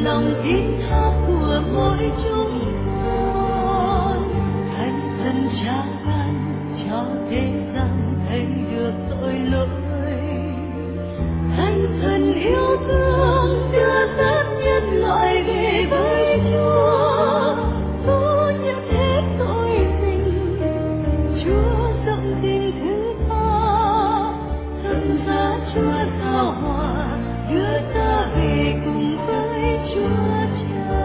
lòng tin thác của mỗi chúng con, thành thần cha ban cho thế gian thấy được tội lỗi, thành thần yêu thương đưa dẫn nhân loại về với Chúa, cứu nhận hết tội tình. Chúa rộng tình thứ tha, thần giá Chúa sao hòa, đưa ta về cùng với Chúa Cha.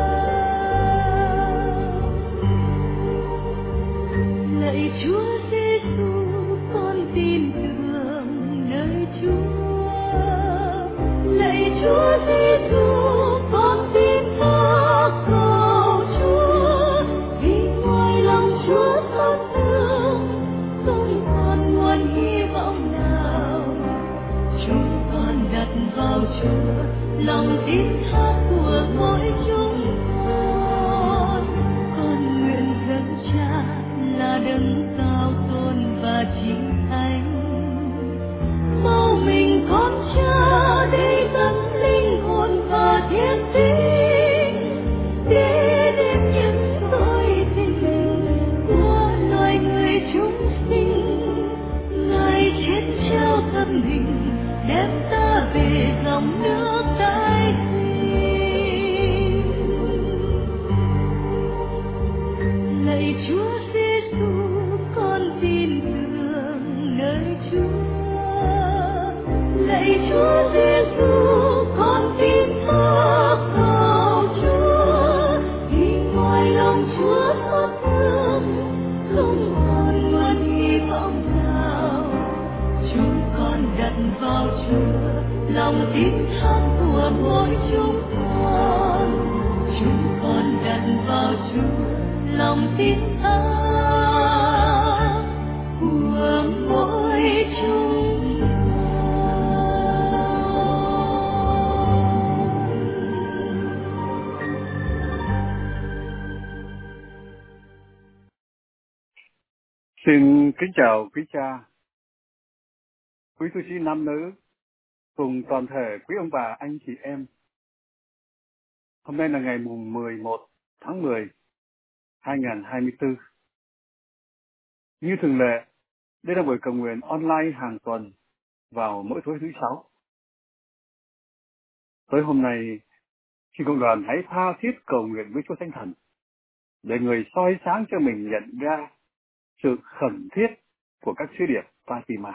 Lạy Chúa Giêsu, con tin tưởng nơi Chúa. Lạy Chúa Giêsu, con tin thác cầu Chúa, vì ngoài lòng Chúa xót thương, không còn nguồn hy vọng nào. Chúng con đặt vào Chúa lòng tin thác của mỗi chúng con nguyện dâng Cha là đấng cao tôn và chí thánh, mau mình con Cha để dẫn linh hồn và thiên tính, để đêm những tội tình của loài người chúng sinh. Ngài chết trao thân mình, đem ta về dòng nước tái sinh. Lạy Chúa Giêsu, con tin tưởng nơi Chúa. Lạy Chúa Giêsu, con tin thác cầu Chúa, vì ngoài lòng Chúa xót thương, không còn nguồn hy vọng nào. Chúng con đặt vào Chúa lòng tin thác của mỗi chúng con. Chúng con đặt vào Chúa lòng tin thác của mỗi chúng con. Xin kính chào quý cha, quý tu sĩ nam nữ, cùng toàn thể quý ông bà, anh chị em. Hôm nay là ngày mùng 11 tháng 10, 2024. Như thường lệ, đây là buổi cầu nguyện online hàng tuần vào mỗi tối thứ Sáu. Tới hôm nay, xin cộng đoàn hãy tha thiết cầu nguyện với Chúa Thánh Thần, để người soi sáng cho mình nhận ra sự khẩn thiết của các sứ điệp Fatima.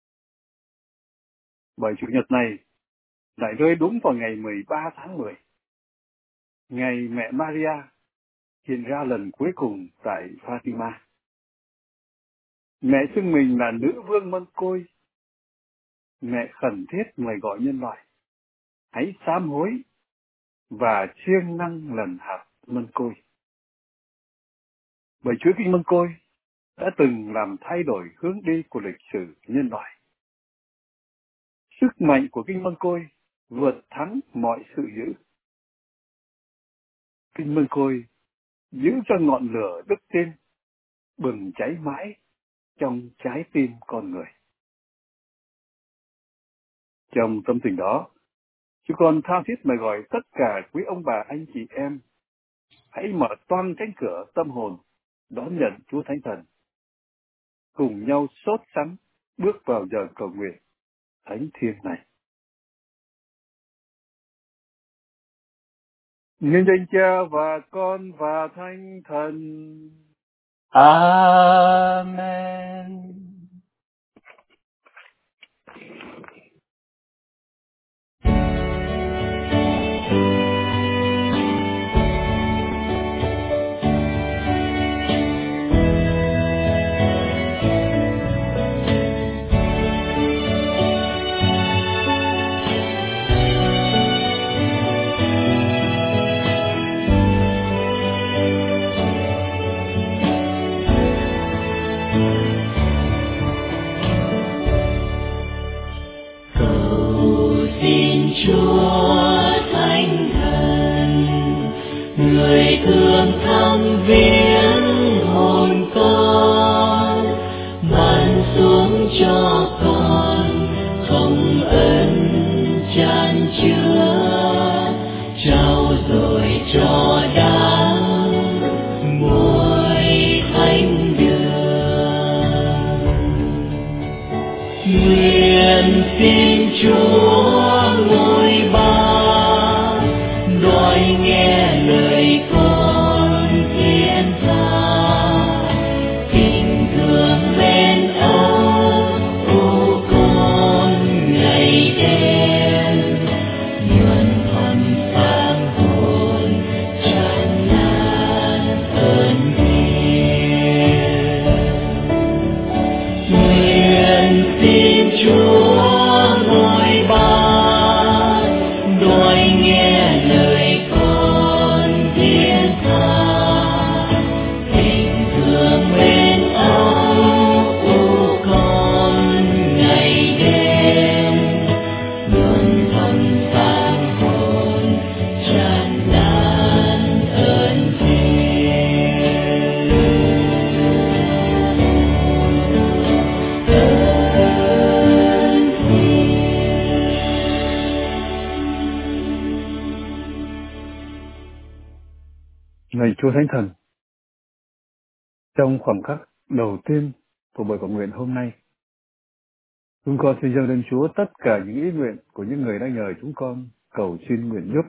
Bởi Chủ nhật này lại rơi đúng vào ngày 13 tháng 10, ngày mẹ Maria hiện ra lần cuối cùng tại Fatima. Mẹ xưng mình là nữ vương mân côi. Mẹ khẩn thiết mời gọi nhân loại hãy sám hối và siêng năng lần hạt mân côi. Bởi Chúa Kinh Mân Côi đã từng làm thay đổi hướng đi của lịch sử nhân loại. Sức mạnh của Kinh Mân Côi vượt thắng mọi sự dữ. Kinh Mân Côi giữ cho ngọn lửa đức tin bừng cháy mãi trong trái tim con người. Trong tâm tình đó, chúng con tha thiết mời gọi tất cả quý ông bà, anh chị em hãy mở toang cánh cửa tâm hồn đón nhận Chúa Thánh Thần, cùng nhau sốt sắng bước vào giờ cầu nguyện thánh thiêng này. Nhân danh Cha và Con và Thánh Thần. Amen. Chúa Thánh Thần, trong khoảnh khắc đầu tiên của buổi cầu nguyện hôm nay, chúng con xin dâng lên Chúa tất cả những ý nguyện của những người đang nhờ chúng con cầu xin nguyện giúp.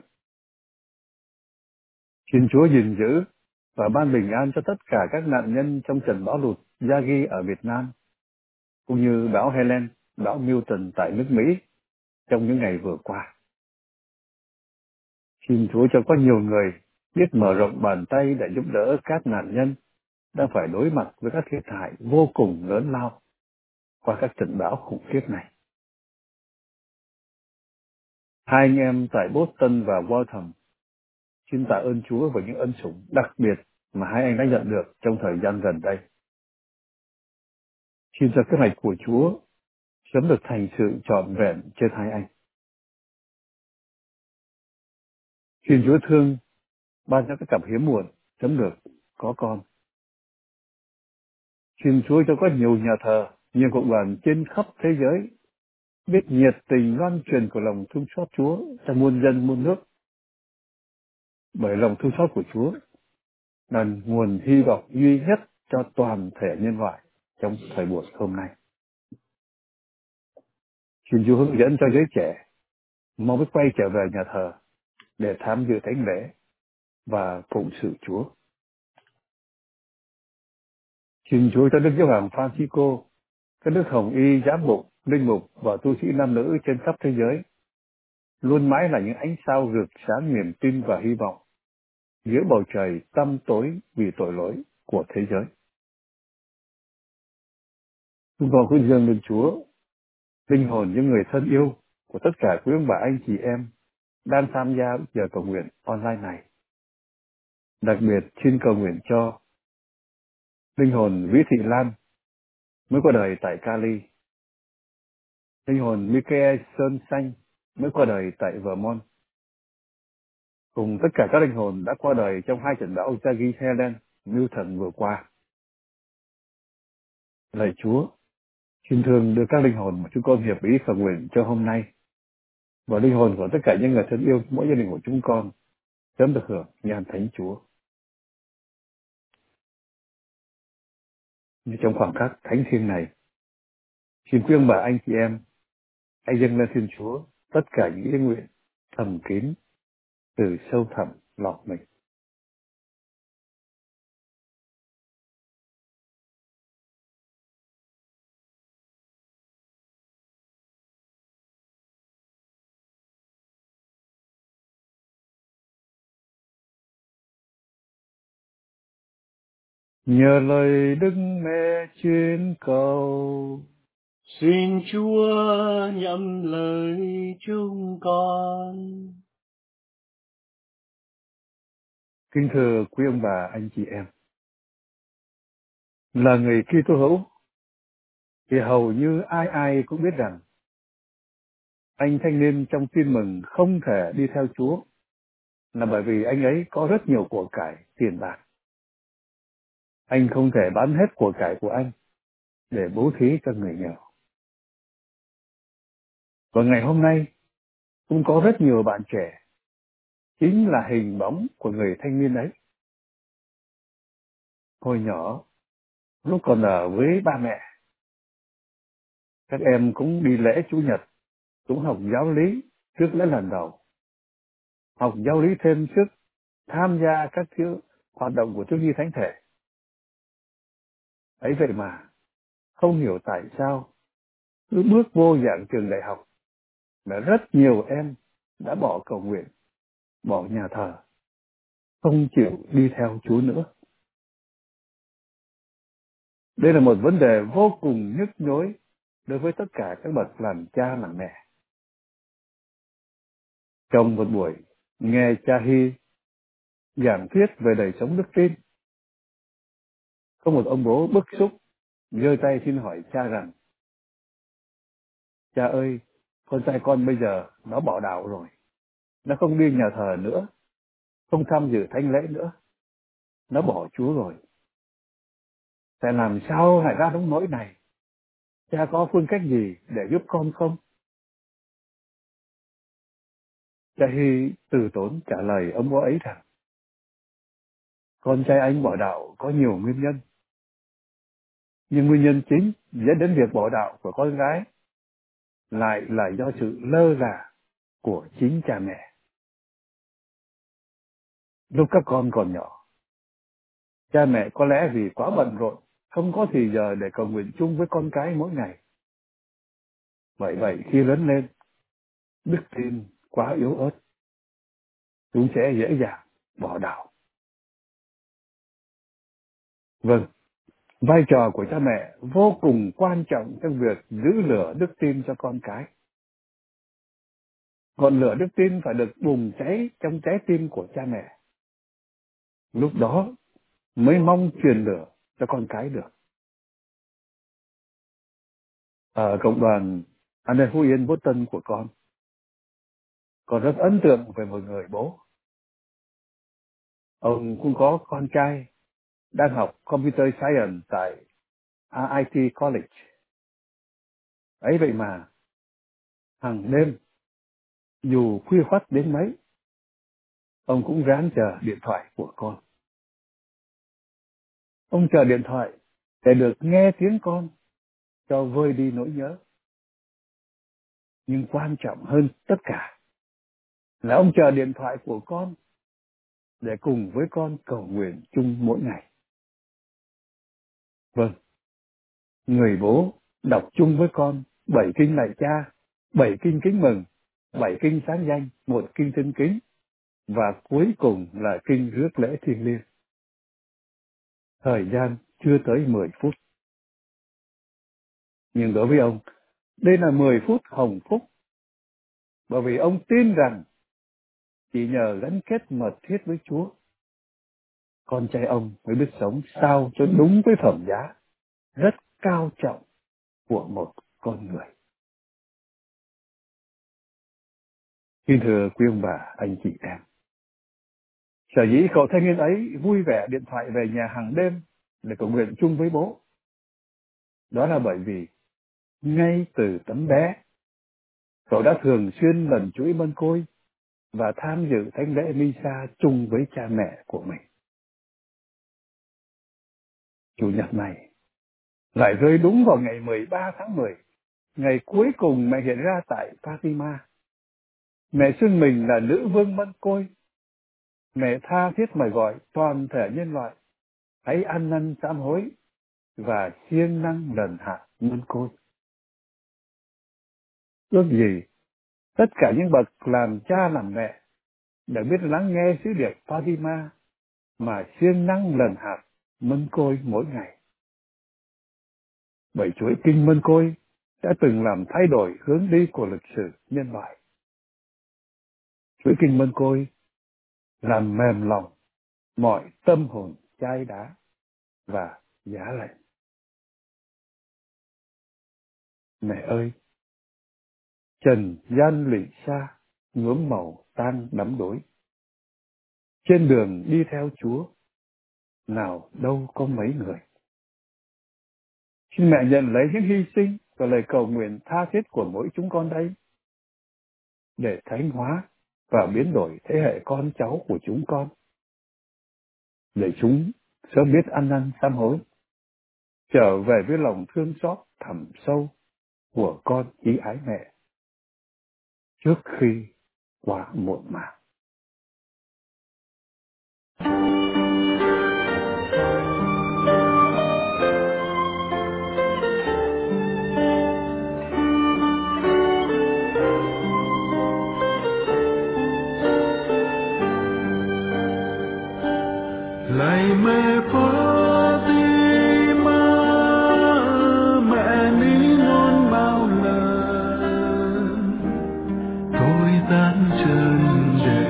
Xin Chúa gìn giữ và ban bình an cho tất cả các nạn nhân trong trận bão lụt Yagi ở Việt Nam, cũng như bão Helen, bão Milton tại nước Mỹ trong những ngày vừa qua. Xin Chúa cho có nhiều người biết mở rộng bàn tay để giúp đỡ các nạn nhân đang phải đối mặt với các thiệt hại vô cùng lớn lao qua các trận bão khủng khiếp này. Hai anh em tại Boston và Waltham xin tạ ơn Chúa về những ân sủng đặc biệt mà hai anh đã nhận được trong thời gian gần đây. Xin cho kế hoạch của Chúa sớm được thành sự trọn vẹn trên hai anh. Xin Chúa thương ban cho các cặp hiếm muộn sớm được có con. Xin Chúa cho có nhiều nhà thờ, nhiều cộng đoàn trên khắp thế giới biết nhiệt tình loan truyền của lòng thương xót Chúa cho muôn dân muôn nước. Bởi lòng thương xót của Chúa là nguồn hy vọng duy nhất cho toàn thể nhân loại trong thời buổi hôm nay. Xin Chúa hướng dẫn cho giới trẻ mau biết quay trở về nhà thờ để tham dự thánh lễ và phụng sự Chúa. Xin Chúa cho Đức Giáo hoàng Francisco, các đức hồng y, giám mục, linh mục và tu sĩ nam nữ trên khắp thế giới luôn mãi là những ánh sao rực sáng niềm tin và hy vọng giữa bầu trời tăm tối vì tội lỗi của thế giới. Chúng con cũng dâng lên Chúa linh hồn những người thân yêu của tất cả quý ông bà anh chị em đang tham gia giờ cầu nguyện online này. Đặc biệt xin cầu nguyện cho linh hồn Vĩ Thị Lan mới qua đời tại Cali, linh hồn Michael Sơn Xanh mới qua đời tại Vermont, cùng tất cả các linh hồn đã qua đời trong hai trận bão Yagi, Helen, Milton vừa qua. Lạy Chúa, xin thương đưa các linh hồn mà chúng con hiệp ý cầu nguyện cho hôm nay và linh hồn của tất cả những người thân yêu mỗi gia đình của chúng con sớm được hưởng nhan thánh Chúa. Như trong khoảng khắc thánh thiêng này, xin quý ông bà anh chị em hãy dâng lên xin Chúa tất cả những ý nguyện thầm kín từ sâu thẳm lòng mình. Nhờ lời Đức Mẹ chuyên cầu, Xin Chúa nhậm lời chúng con. kính thưa quý ông bà anh chị em, là người Kitô hữu thì hầu như ai ai cũng biết rằng anh thanh niên trong tin mừng không thể đi theo Chúa là bởi vì anh ấy có rất nhiều của cải tiền bạc. Anh không thể bán hết của cải của anh để bố thí cho người nghèo. Và ngày hôm nay cũng có rất nhiều bạn trẻ chính là hình bóng của người thanh niên ấy. Hồi nhỏ, lúc còn ở với ba mẹ, các em cũng đi lễ Chủ nhật, cũng học giáo lý trước lễ lần đầu, học giáo lý thêm trước tham gia các hoạt động của thiếu nhi thánh thể. Ấy vậy mà không hiểu tại sao cứ bước vô giảng trường đại học mà rất nhiều em đã bỏ cầu nguyện, bỏ nhà thờ, không chịu đi theo Chúa nữa. Đây là một vấn đề vô cùng nhức nhối đối với tất cả các bậc làm cha làm mẹ. Trong một buổi nghe cha Hy giảng thuyết về đời sống đức tin, có một ông bố bức xúc giơ tay xin hỏi cha rằng: cha ơi, con trai con bây giờ nó bỏ đạo rồi, nó không đi nhà thờ nữa, không tham dự thánh lễ nữa, nó bỏ Chúa rồi. Tại làm sao lại ra nông nỗi này? Cha có phương cách gì để giúp con không? Cha Hy từ tốn trả lời ông bố ấy rằng: con trai anh bỏ đạo có nhiều nguyên nhân. Nhưng nguyên nhân chính dẫn đến việc bỏ đạo của con gái lại là do sự lơ là của chính cha mẹ. Lúc các con còn nhỏ, cha mẹ có lẽ vì quá bận rộn, không có thì giờ để cầu nguyện chung với con cái mỗi ngày. Bởi vậy khi lớn lên, đức tin quá yếu ớt, chúng sẽ dễ dàng bỏ đạo. Vâng, vai trò của cha mẹ vô cùng quan trọng trong việc giữ lửa đức tin cho con cái. Ngọn lửa đức tin phải được bùng cháy trong trái tim của cha mẹ. Lúc đó mới mong truyền lửa cho con cái được. Ở cộng đoàn An Phú Yên Boston của con rất ấn tượng về một người bố. Ông cũng có con trai đang học Computer Science tại RIT College. Ấy vậy mà, hàng đêm, dù khuya khoắt đến mấy, ông cũng ráng chờ điện thoại của con. Ông chờ điện thoại để được nghe tiếng con cho vơi đi nỗi nhớ. Nhưng quan trọng hơn tất cả là ông chờ điện thoại của con để cùng với con cầu nguyện chung mỗi ngày. Vâng, người bố đọc chung với con 7 kinh lạy cha, 7 kinh kính mừng, 7 kinh sáng danh, 1 kinh thân kính, và cuối cùng là kinh rước lễ thiêng liêng. Thời gian chưa tới 10 phút. Nhưng đối với ông, đây là 10 phút hồng phúc, bởi vì ông tin rằng chỉ nhờ gắn kết mật thiết với Chúa, con trai ông mới biết sống sao cho đúng với phẩm giá rất cao trọng của một con người. Kính thưa quý ông bà, anh chị em, sở dĩ cậu thanh niên ấy vui vẻ điện thoại về nhà hàng đêm để cầu nguyện chung với bố, đó là bởi vì ngay từ tấm bé, cậu đã thường xuyên lần chuỗi mân côi và tham dự thánh lễ Misa chung với cha mẹ của mình. Chủ nhật này lại rơi đúng vào ngày 13 tháng 10, ngày cuối cùng mẹ hiện ra tại Fatima. Mẹ xưng mình là nữ vương mân côi. Mẹ tha thiết mời gọi toàn thể nhân loại hãy ăn năn sám hối và siêng năng lần hạ mân côi. Ước gì tất cả những bậc làm cha làm mẹ để biết lắng nghe sứ điệp Fatima mà siêng năng lần hạt mân côi mỗi ngày. Bởi chuỗi kinh mân côi đã từng làm thay đổi hướng đi của lịch sử nhân loại. Chuỗi kinh mân côi làm mềm lòng mọi tâm hồn chai đá và giá lạnh. Mẹ ơi, trần gian lụy xa, nhuốm màu tang đắm đuối. Trên đường đi theo Chúa, nào đâu có mấy người. Xin mẹ nhận lấy những hy sinh và lời cầu nguyện tha thiết của mỗi chúng con đây, để thánh hóa và biến đổi thế hệ con cháu của chúng con, để chúng sớm biết ăn năn sám hối, trở về với lòng thương xót thẳm sâu của con chí ái mẹ, trước khi quá muộn màng. Lạy mẹ Fatima, mẹ ní ngôn bao lần tôi dán chân để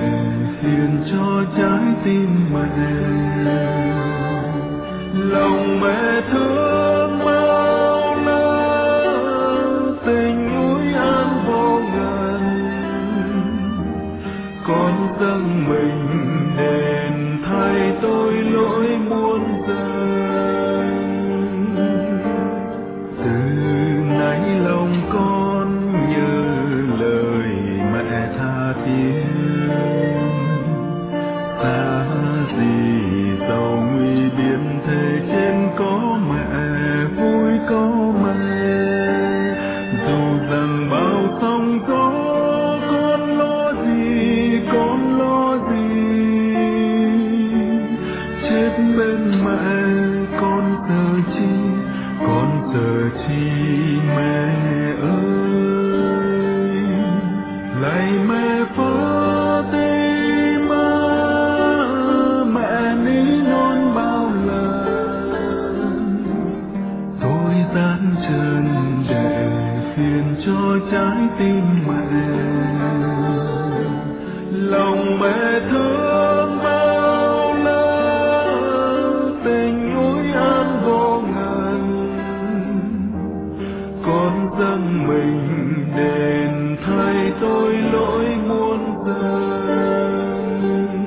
thể trên có mẹ, vui có mẹ. Dù rằng bao sóng gió, con lo gì, chết bên mẹ con sợ chi mẹ ơi. Lạy mẹ Fatima, mẹ ní non bao lần, tôi gian chân để phiền cho trái tim mẹ. Lòng mẹ thương bao la, tình ối an vô ngần, con dâng mình đền thay tôi lỗi muôn lần.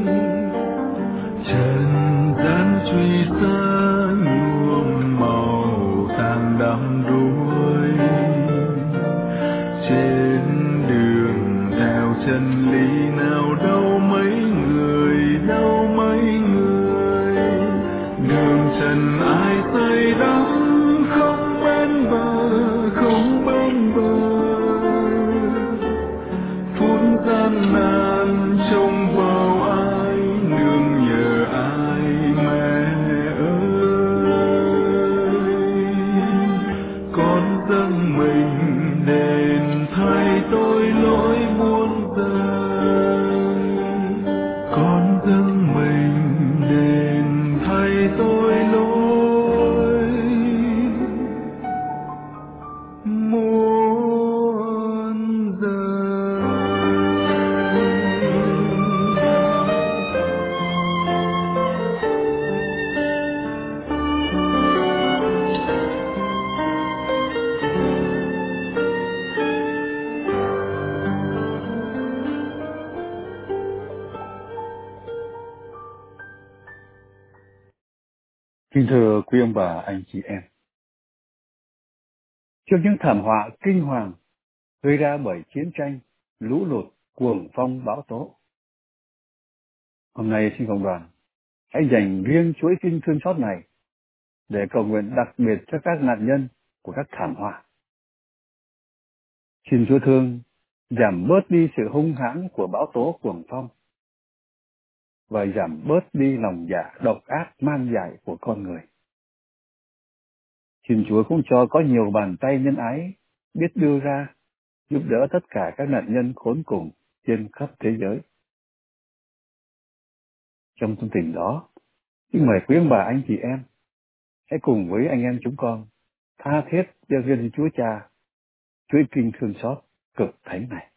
Trần gian truy xa nhuộm màu tàn đắm đuối, trên đường theo chân lý nào đâu mấy người, đường trần ai say đắm không bên bờ, phút gian nan trông vào ai, nương nhờ ai mẹ ơi. Con dâng mình đền thay tôi lỗi muôn lần, con dâng mình đền thay tôi lỗi muôn lần. Kính thưa quý ông bà, anh chị em, trước những thảm họa kinh hoàng gây ra bởi chiến tranh, lũ lụt, cuồng phong bão tố, hôm nay xin cộng đoàn hãy dành riêng chuỗi kinh thương xót này để cầu nguyện đặc biệt cho các nạn nhân của các thảm họa. Xin Chúa thương giảm bớt đi sự hung hãn của bão tố cuồng phong và giảm bớt đi lòng dạ độc ác man dại của con người. Xin Chúa cũng cho có nhiều bàn tay nhân ái biết đưa ra giúp đỡ tất cả các nạn nhân khốn cùng trên khắp thế giới. Trong tâm tình đó, xin mời quý ông bà, anh chị em hãy cùng với anh em chúng con tha thiết cho dân Chúa Cha chuỗi kinh thương xót cực thánh này.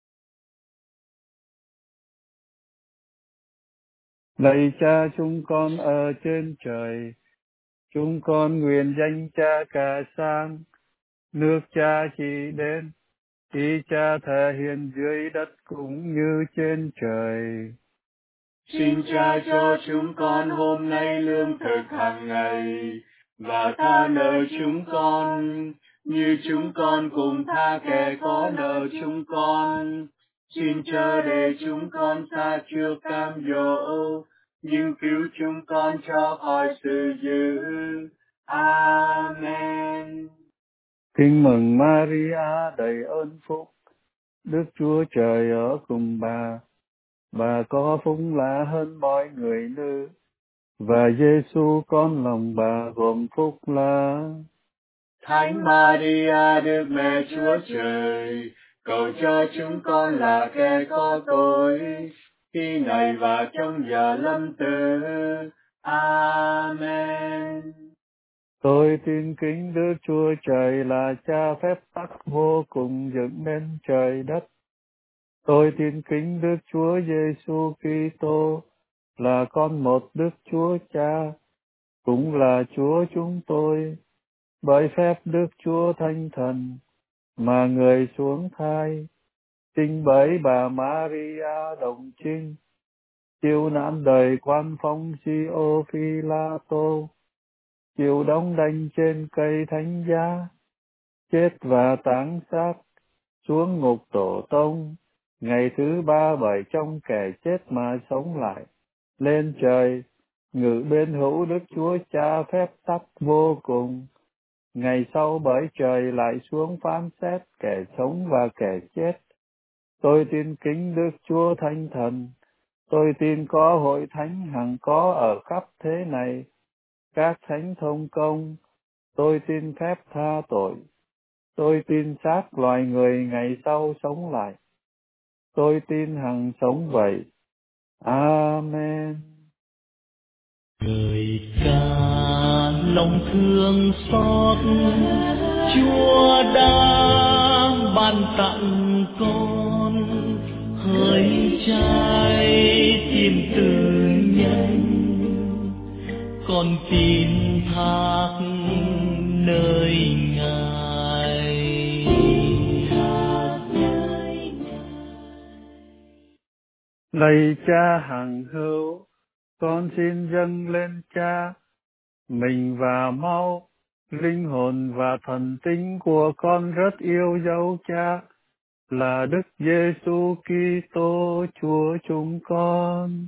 Lạy Cha chúng con ở trên trời, chúng con nguyện danh Cha cả sang, nước Cha chỉ đến, ý Cha thể hiện dưới đất cũng như trên trời. Xin Cha cho chúng con hôm nay lương thực hàng ngày, và tha nợ chúng con, như chúng con cùng tha kẻ có nợ chúng con. Xin chớ để chúng con sa trước cám dỗ, nhưng cứu chúng con cho khỏi sự dữ. Amen. Kính mừng Maria đầy ơn phúc, Đức Chúa Trời ở cùng bà có phúc lạ hơn mọi người nữ, và Giêsu con lòng bà gồm phúc lạ. Thánh Maria Đức Mẹ Chúa Trời, cầu cho chúng con là kẻ có tội, khi này và trong giờ lâm tử. Amen. Tôi tin kính Đức Chúa Trời là Cha phép tắc vô cùng dựng nên trời đất. Tôi tin kính Đức Chúa Giêsu Kitô là con một Đức Chúa Cha, cũng là Chúa chúng tôi, bởi phép Đức Chúa Thánh Thần mà người xuống thai, sinh bởi bà Maria đồng trinh, chịu nạn đời quan phong Gio Phi-la-tô, chịu đóng đinh trên cây thánh giá, chết và táng xác, xuống ngục tổ tông, ngày thứ ba bởi trong kẻ chết mà sống lại, lên trời, ngự bên hữu Đức Chúa Cha phép tắc vô cùng. Ngày sau bởi trời lại xuống phán xét kẻ sống và kẻ chết. Tôi tin kính Đức Chúa Thánh Thần. Tôi tin có hội thánh hằng có ở khắp thế này, các thánh thông công. Tôi tin phép tha tội. Tôi tin xác loài người ngày sau sống lại. Tôi tin hằng sống vậy. Amen. Lời ca lòng thương xót, Chúa đã ban tặng con hơi cháy tim tự nhân, con tin thác nơi Ngài. Lạy Cha hằng hữu, con xin dâng lên Cha mình và máu, linh hồn và thần tính của con rất yêu dấu Cha, là Đức Giêsu Kitô Chúa chúng con.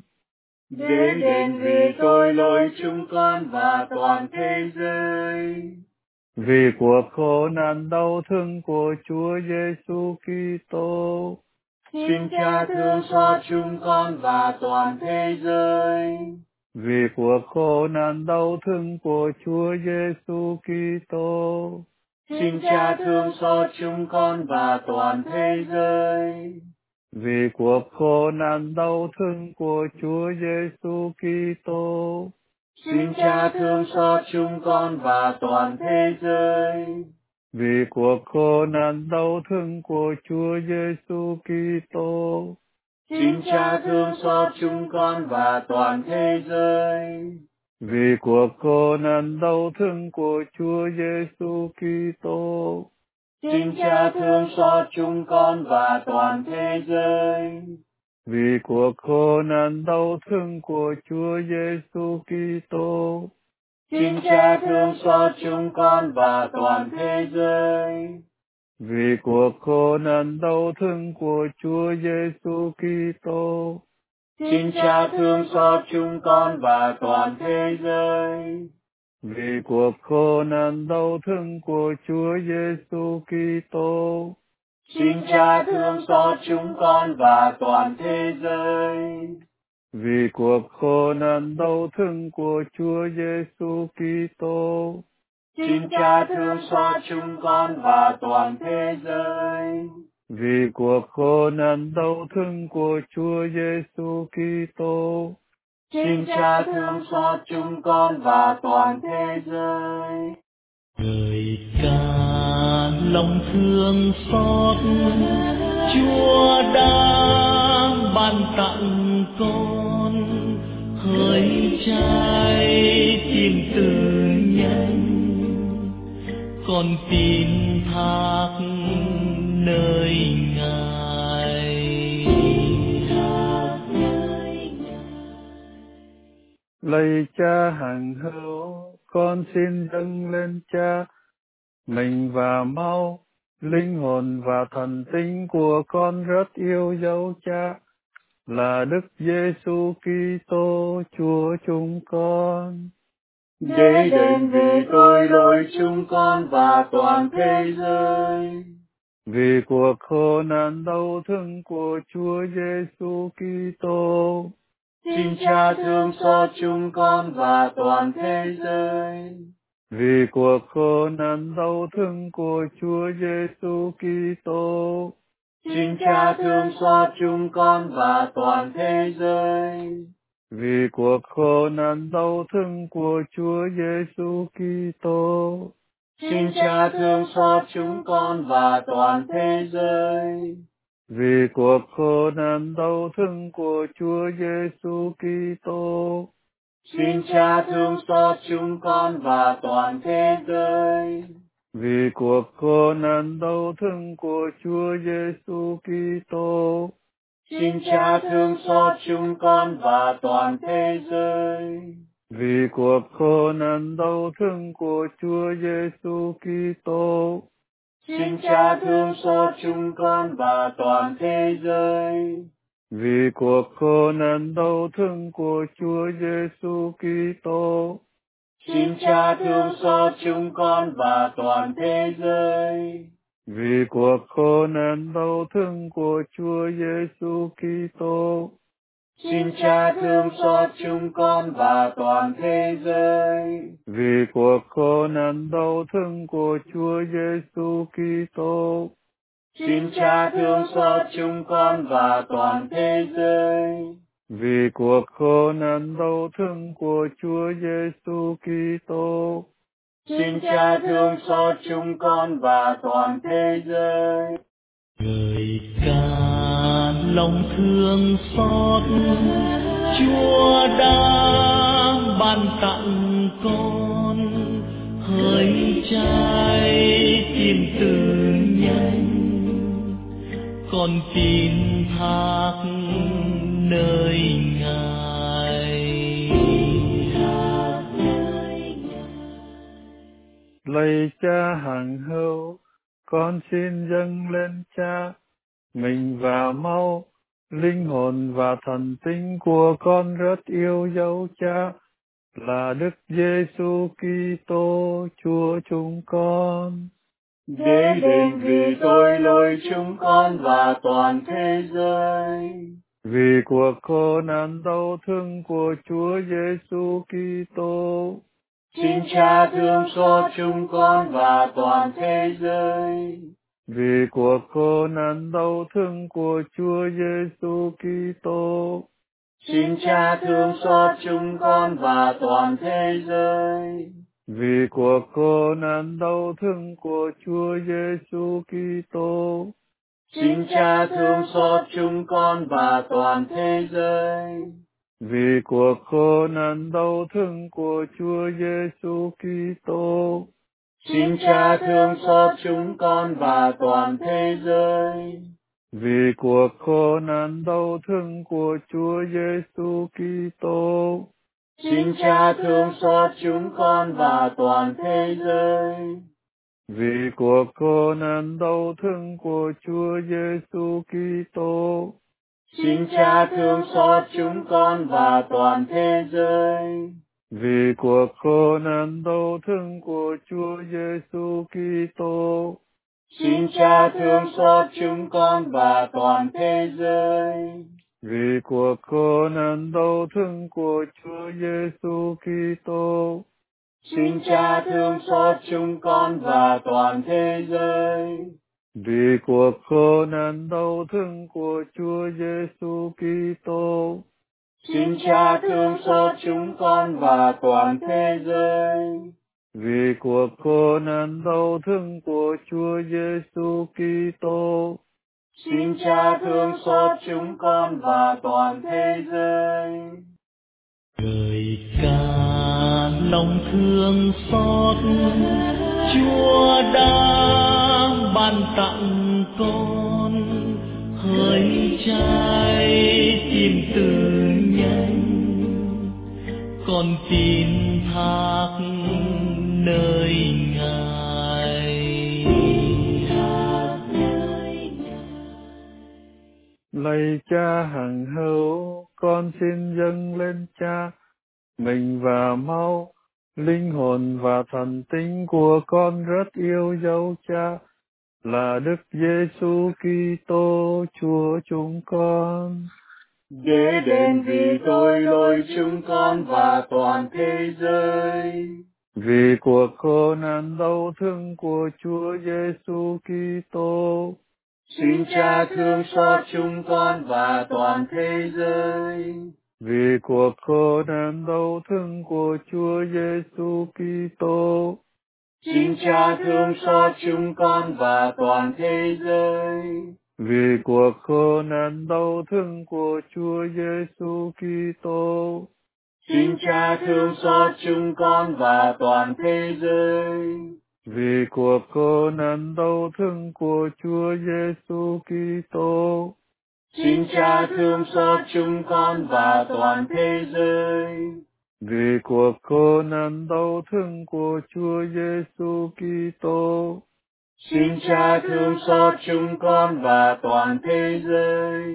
Để đền vì tội lỗi chúng con và toàn thế giới. Vì cuộc khổ nạn đau thương của Chúa Giêsu Kitô, Xin Cha thương xót chúng con và toàn thế giới. vì cuộc khổ nạn đau thương của Chúa Giêsu Kitô, Xin Cha thương xót chúng con và toàn thế giới. vì cuộc khổ nạn đau thương của Chúa Giêsu Kitô, Xin Cha thương xót chúng con và toàn thế giới. vì cuộc khổ nạn đau thương của Chúa Giêsu Kitô, Xin Cha thương xót chúng con và toàn thế giới. vì cuộc khổ nạn đau thương của Chúa Giêsu Kitô, Xin Cha thương xót chúng con và toàn thế giới. vì cuộc khổ nạn đau thương của Chúa Giêsu Kitô, Xin Cha thương xót chúng con và toàn thế giới. vì cuộc khổ nạn đau thương của Chúa Giêsu Kitô, Xin Cha thương xót chúng con và toàn thế giới. vì cuộc khổ nạn đau thương của Chúa Giêsu Kitô, Xin Cha thương xót chúng con và toàn thế giới. vì cuộc khổ nạn đau thương của Chúa Giêsu Kitô, Xin Cha thương xót chúng con và toàn thế giới. vì cuộc khổ nạn đau thương của Chúa Giêsu Kitô, Xin Cha thương xót chúng con và toàn thế giới. Lời ca lòng thương xót, Chúa đã ban tặng con hơi cháy tim tự nhân, con tin thác nơi Ngài. Lạy Cha hằng hữu, con xin dâng lên Cha mình và máu, linh hồn và thần tính của con rất yêu dấu Cha, là Đức Giêsu Kitô Chúa chúng con. Để đền vì tội lỗi chúng con và toàn thế giới. Vì cuộc khổ nạn đau thương của Chúa Giêsu Kitô, Xin Cha thương xót chúng con và toàn thế giới. vì cuộc khổ nạn đau thương của Chúa Giêsu Kitô, Xin Cha thương xót chúng con và toàn thế giới. vì cuộc khổ nạn đau thương của Chúa Giêsu Kitô, Xin Cha thương xót chúng con và toàn thế giới. vì cuộc khổ nạn đau thương của Chúa Giêsu Kitô, Xin Cha thương xót chúng con và toàn thế giới. vì cuộc khổ nạn đau thương của Chúa Giêsu Kitô, Xin Cha thương xót chúng con và toàn thế giới. vì cuộc khổ nạn đau thương của Chúa Giêsu Kitô, Xin Cha thương xót chúng con và toàn thế giới. vì cuộc khổ nạn đau thương của Chúa Giêsu Kitô. Xin Cha thương xót chúng con và toàn thế giới. Vì cuộc khổ nạn đau thương của Chúa Giêsu Kitô. Xin Cha thương xót chúng con và toàn thế giới. Vì cuộc khổ nạn đau thương của Chúa Giêsu Kitô. Xin Cha thương xót chúng con và toàn thế giới. Vì cuộc khổ nạn đau thương của Chúa Giêsu Kitô. Xin Cha thương xót chúng con và toàn thế giới. Người ca lòng thương xót, Chúa đã ban tặng con hơi trái tim từ nhân, con tin thác nơi Ngài. Lạy Cha hằng hữu, con xin dâng lên Cha mình và máu, linh hồn và thần tính của con rất yêu dấu Cha, là Đức Giêsu Kitô Chúa chúng con. Để đền vì tội lỗi chúng con và toàn thế giới. Vì cuộc khổ nạn đau thương của Chúa Giêsu Kitô. Xin Cha thương xót chúng con và toàn thế giới. Vì cuộc khổ nạn đau thương của Chúa Giêsu Kitô. Xin Cha thương xót chúng con và toàn thế giới. Vì cuộc khổ nạn đau thương của Chúa Giêsu Kitô. Xin Cha thương xót chúng con và toàn thế giới. Vì cuộc khổ nạn đau thương của Chúa Giêsu Kitô. Xin Cha thương xót chúng con và toàn thế giới. Vì cuộc khổ nạn đau thương của Chúa Giêsu Kitô. Xin Cha thương xót chúng con và toàn thế giới. Vì cuộc khổ nạn đau thương của Chúa Giêsu Kitô. Xin Cha thương xót chúng con và toàn thế giới. Vì cuộc khổ nạn đau thương của Chúa Giêsu Kitô. Xin Cha thương xót chúng con và toàn thế giới. Vì cuộc khổ nạn đau thương của Chúa Giêsu Kitô. Xin Cha thương xót chúng con và toàn thế giới. Vì cuộc khổ nạn đau thương của Chúa Giêsu Kitô. Xin Cha thương xót chúng con và toàn thế giới. Vì cuộc khổ nạn đau thương của Chúa Giêsu Kitô. Xin Cha thương xót chúng con và toàn thế giới. Người ca lòng thương xót, Chúa đã ban tặng con hơi trái tim từ nhân, con tin thác nơi Ngài. Lạy Cha hằng hữu, con xin dâng lên Cha mình và máu, linh hồn và thần tính của con rất yêu dấu Cha, là Đức Giêsu Kitô Chúa chúng con. Để đền vì tội lỗi chúng con và toàn thế giới. Vì cuộc khổ nạn đau thương của Chúa Giêsu Kitô. Xin Cha thương xót chúng con và toàn thế giới. Vì cuộc khổ nạn đau thương của Chúa Giêsu Kitô. Xin Cha thương xót chúng con và toàn thế giới. Vì cuộc khổ nạn đau thương của Chúa Giêsu Kitô. Xin Cha thương xót chúng con và toàn thế giới. Vì cuộc khổ nạn đau thương của Chúa Giêsu Kitô. Xin Cha thương xót chúng con và toàn thế giới. Vì cuộc khổ nạn đau thương của Chúa Giêsu Kitô. Xin Cha thương xót chúng con và toàn thế giới.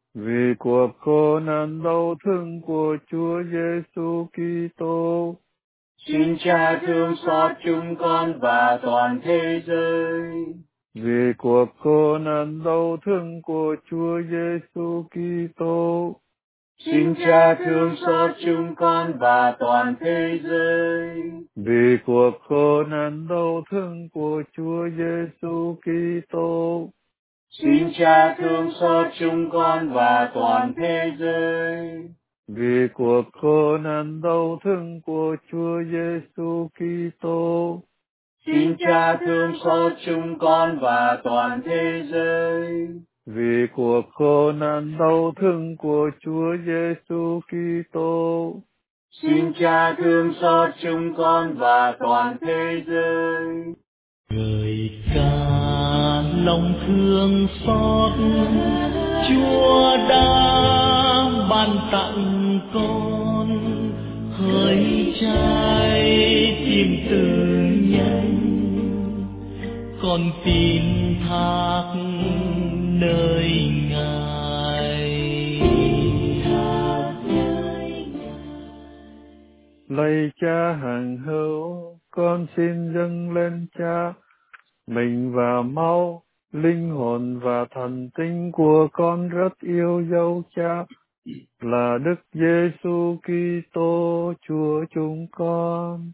vì cuộc khổ nạn đau thương của Chúa Giêsu Kitô, Xin Cha thương xót chúng con và toàn thế giới. vì cuộc khổ nạn đau thương của Chúa Giêsu Kitô, Xin Cha thương xót chúng con và toàn thế giới. vì cuộc khổ nạn đau thương của Chúa Giêsu Kitô, Xin Cha thương xót chúng con và toàn thế giới. vì cuộc khổ nạn đau thương của Chúa Giêsu Kitô, Xin Cha thương xót chúng con và toàn thế giới. vì cuộc khổ nạn đau thương của Chúa Giêsu Kitô, Xin Cha thương xót chúng con và toàn thế giới. Người ca lòng thương xót, Chúa đã ban tặng con hỡi trái tim từ nhân, con tin thác nơi Ngài. lạy Cha hằng hữu, con xin dâng lên Cha mình và máu, linh hồn và thần tinh của con rất yêu dấu Cha, là Đức Giêsu Kitô Chúa chúng con.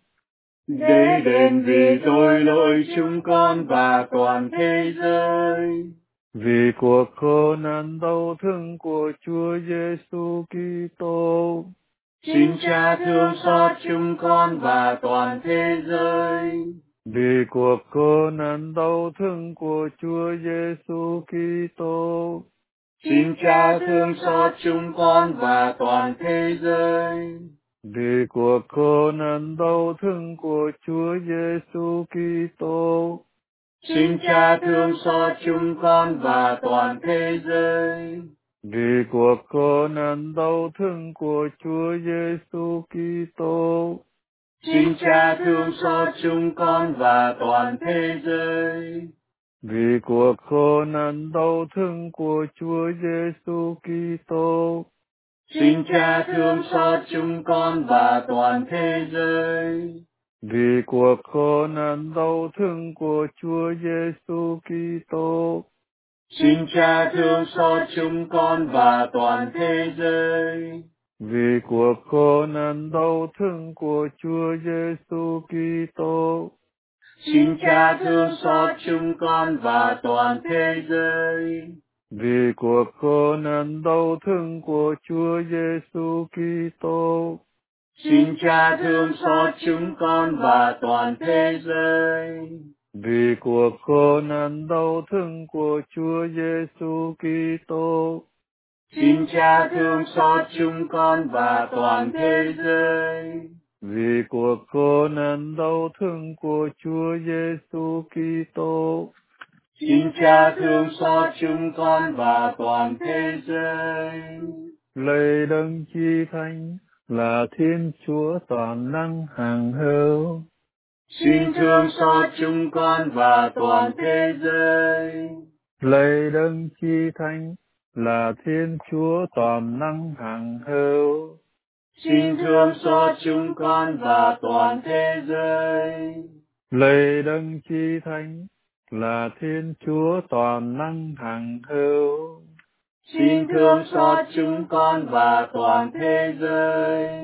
Để đền vì tội lỗi chúng con và toàn thế giới. Vì cuộc khổ nạn đau thương của Chúa Giêsu Kitô, Xin Cha thương xót chúng con và toàn thế giới. vì cuộc khổ nạn đau thương của Chúa Giêsu Kitô, Xin Cha thương xót chúng con và toàn thế giới. vì cuộc khổ nạn đau thương của Chúa Giêsu Kitô, Xin Cha thương xót chúng con và toàn thế giới. vì cuộc khổ nạn đau thương của Chúa Giêsu Kitô, Xin Cha thương xót chúng con và toàn thế giới. vì cuộc khổ nạn đau thương của Chúa Giêsu Kitô, Xin Cha thương xót chúng con và toàn thế giới. vì cuộc khổ nạn đau thương của Chúa Giêsu Kitô, Xin Cha thương xót chúng con và toàn thế giới. vì cuộc khổ nạn đau thương của Chúa Giêsu Kitô, Xin Cha thương xót chúng con và toàn thế giới. vì cuộc khổ nạn đau thương của Chúa Giêsu Kitô, Xin Cha thương xót chúng con và toàn thế giới. vì cuộc khổ nạn đau thương của Chúa Giêsu Kitô, Xin Cha thương xót chúng con và toàn thế giới. vì cuộc khổ nạn đau thương của Chúa Giêsu Kitô, Xin Cha thương xót chúng con và toàn thế giới. lạy Đấng Chi Thánh là Thiên Chúa toàn năng hằng hữu, Xin thương xót chúng con và toàn thế giới. lạy Đấng Chi Thánh là Thiên Chúa toàn năng hằng hữu, Xin thương xót chúng con và toàn thế giới. lạy Đấng Chi Thánh là Thiên Chúa toàn năng hằng hữu, Xin thương xót chúng con và toàn thế giới.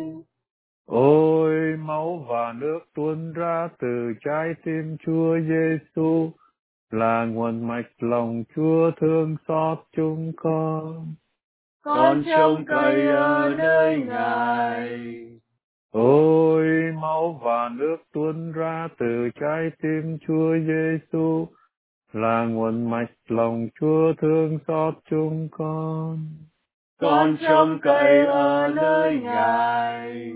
ôi máu và nước tuôn ra từ trái tim Chúa Giêsu là nguồn mạch lòng Chúa thương xót chúng con. Con trông cậy ở nơi Ngài. Ôi máu và nước tuôn ra từ trái tim Chúa Giêsu là nguồn mạch lòng Chúa thương xót chúng con. Con trông cậy ở nơi Ngài.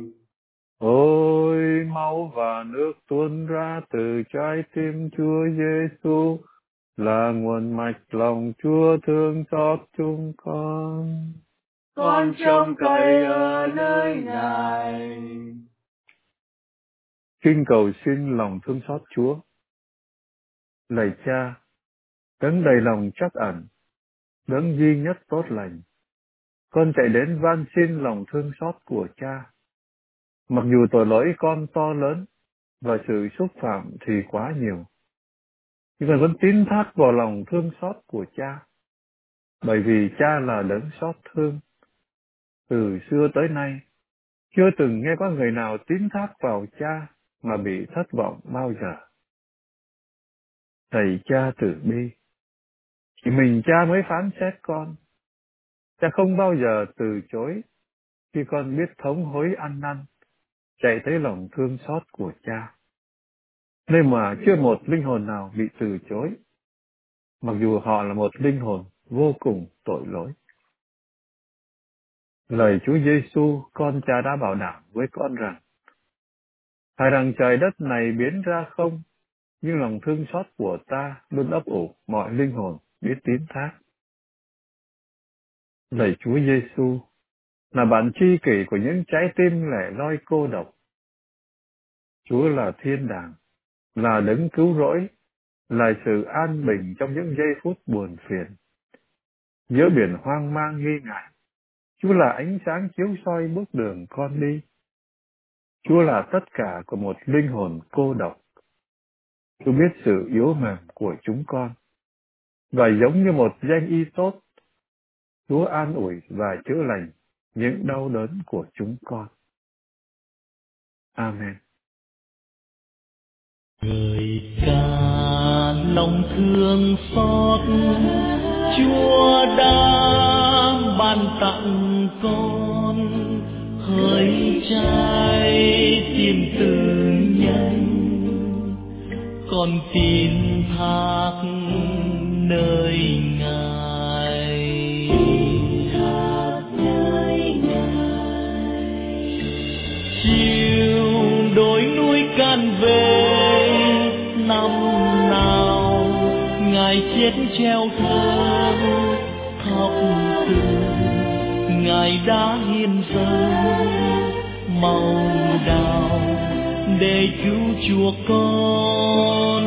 Ôi máu và nước tuôn ra từ trái tim Chúa Giêsu là nguồn mạch lòng Chúa thương xót chúng con. Con trông cậy ở nơi Ngài. Kinh cầu xin lòng thương xót Chúa. Lạy Cha, đấng đầy lòng trắc ẩn, đấng duy nhất tốt lành, con chạy đến van xin lòng thương xót của cha. Mặc dù tội lỗi con to lớn và sự xúc phạm thì quá nhiều, nhưng con vẫn tín thác vào lòng thương xót của cha, bởi vì cha là đấng xót thương. Từ xưa tới nay, chưa từng nghe có người nào tín thác vào cha mà bị thất vọng bao giờ. Thầy cha từ bi, chỉ mình cha mới phán xét con. Cha không bao giờ từ chối khi con biết thống hối ăn năn, chạy tới lòng thương xót của cha. Nơi mà chưa một linh hồn nào bị từ chối, mặc dù họ là một linh hồn vô cùng tội lỗi. Lời Chúa Giêsu, con cha đã bảo đảm với con rằng, thà rằng trời đất này biến ra không, nhưng lòng thương xót của ta luôn ấp ủ mọi linh hồn biết tín thác. Lời Chúa Giêsu là bản tri kỷ của những trái tim lẻ loi cô độc. Chúa là thiên đàng, là đấng cứu rỗi, là sự an bình trong những giây phút buồn phiền. Giữa biển hoang mang nghi ngại, Chúa là ánh sáng chiếu soi bước đường con đi. Chúa là tất cả của một linh hồn cô độc. Chúa biết sự yếu mềm của chúng con, và giống như một danh y tốt, Chúa an ủi và chữa lành những đau đớn của chúng con. Amen. Người ca lòng thương xót, Chúa đã ban tặng con hơi cháy tim tự nhân, con tin thác nơi Ngài. Chiều đồi núi can về năm nào, Ngài chết treo thơ khóc từ, Ngài đã hiến dâng màu đào để cứu chuộc con.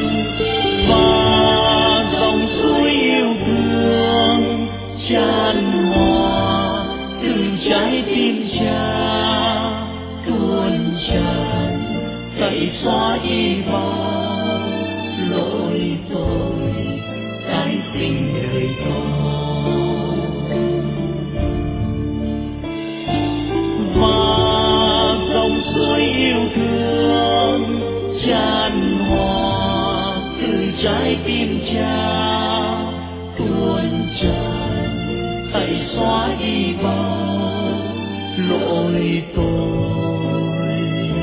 Và dòng suối yêu thương tràn hòa từ trái tim cha, tuôn tràn tẩy xóa đi bao lỗi tội, tái sinh đời con. Và dòng suối yêu thương tràn hòa từ trái tim cha, tuôn tràn tẩy xóa đi bao lỗi tội,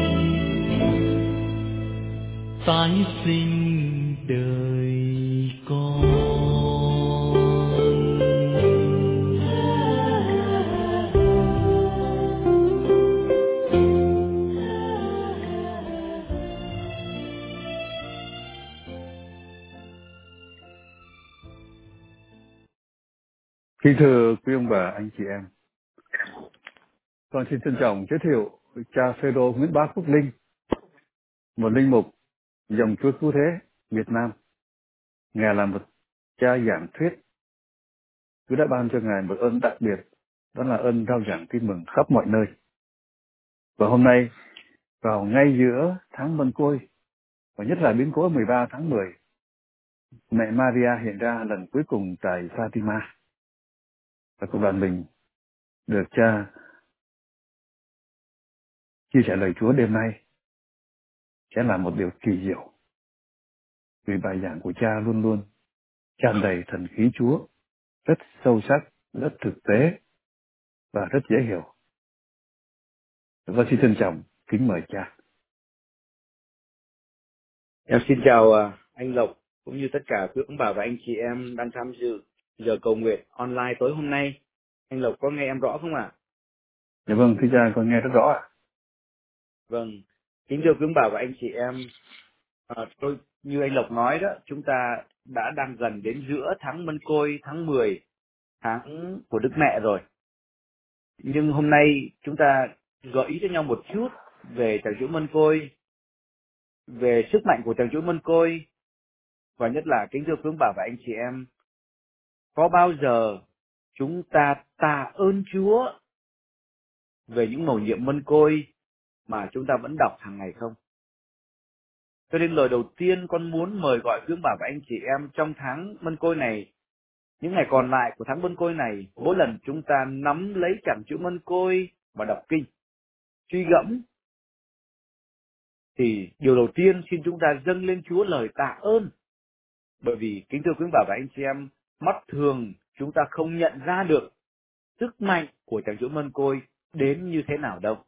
tái sinh đời con. Kính thưa quý ông bà, anh chị em, con xin trân trọng giới thiệu cha Phêrô Nguyễn Bá Phúc Linh, một linh mục dòng Chúa Cứu Thế Việt Nam. Ngài là một cha giảng thuyết. Chúa đã ban cho Ngài một ơn đặc biệt, đó là ơn rao giảng tin mừng khắp mọi nơi. Và hôm nay, vào ngay giữa tháng Mân Côi, và nhất là biến cố 13 tháng 10, mẹ Maria hiện ra lần cuối cùng tại Fatima. Và cộng đoàn mình được cha chia sẻ lời Chúa đêm nay sẽ là một điều kỳ diệu. Vì bài giảng của cha luôn luôn tràn đầy thần khí Chúa, rất sâu sắc, rất thực tế và rất dễ hiểu. Và xin trân trọng kính mời cha. Em xin chào anh Lộc cũng như tất cả quý ông bà và anh chị em đang tham dự giờ cầu nguyện online tối hôm nay. Anh Lộc có nghe em rõ không ạ? Dạ vâng, thưa cha, con nghe rất rõ ạ. Vâng, kính thưa quý ông bà và anh chị em, tôi như anh Lộc nói đó, chúng ta đang gần đến giữa tháng Mân Côi, tháng 10, tháng của Đức Mẹ rồi. Nhưng hôm nay chúng ta gợi ý cho nhau một chút về Tràng Chuỗi Mân Côi, về sức mạnh của Tràng Chuỗi Mân Côi, và nhất là kính thưa quý ông bà và anh chị em, có bao giờ chúng ta tạ ơn Chúa về những mầu nhiệm mân côi mà chúng ta vẫn đọc hàng ngày không? Cho nên lời đầu tiên con muốn mời gọi quý ông bà và anh chị em trong tháng mân côi này, những ngày còn lại của tháng mân côi này, mỗi lần chúng ta nắm lấy chặng chữ mân côi và đọc kinh, suy gẫm, thì điều đầu tiên xin chúng ta dâng lên Chúa lời tạ ơn. Bởi vì kính thưa quý ông bà và anh chị em, mắt thường chúng ta không nhận ra được sức mạnh của chặng chữ mân côi đến như thế nào đâu.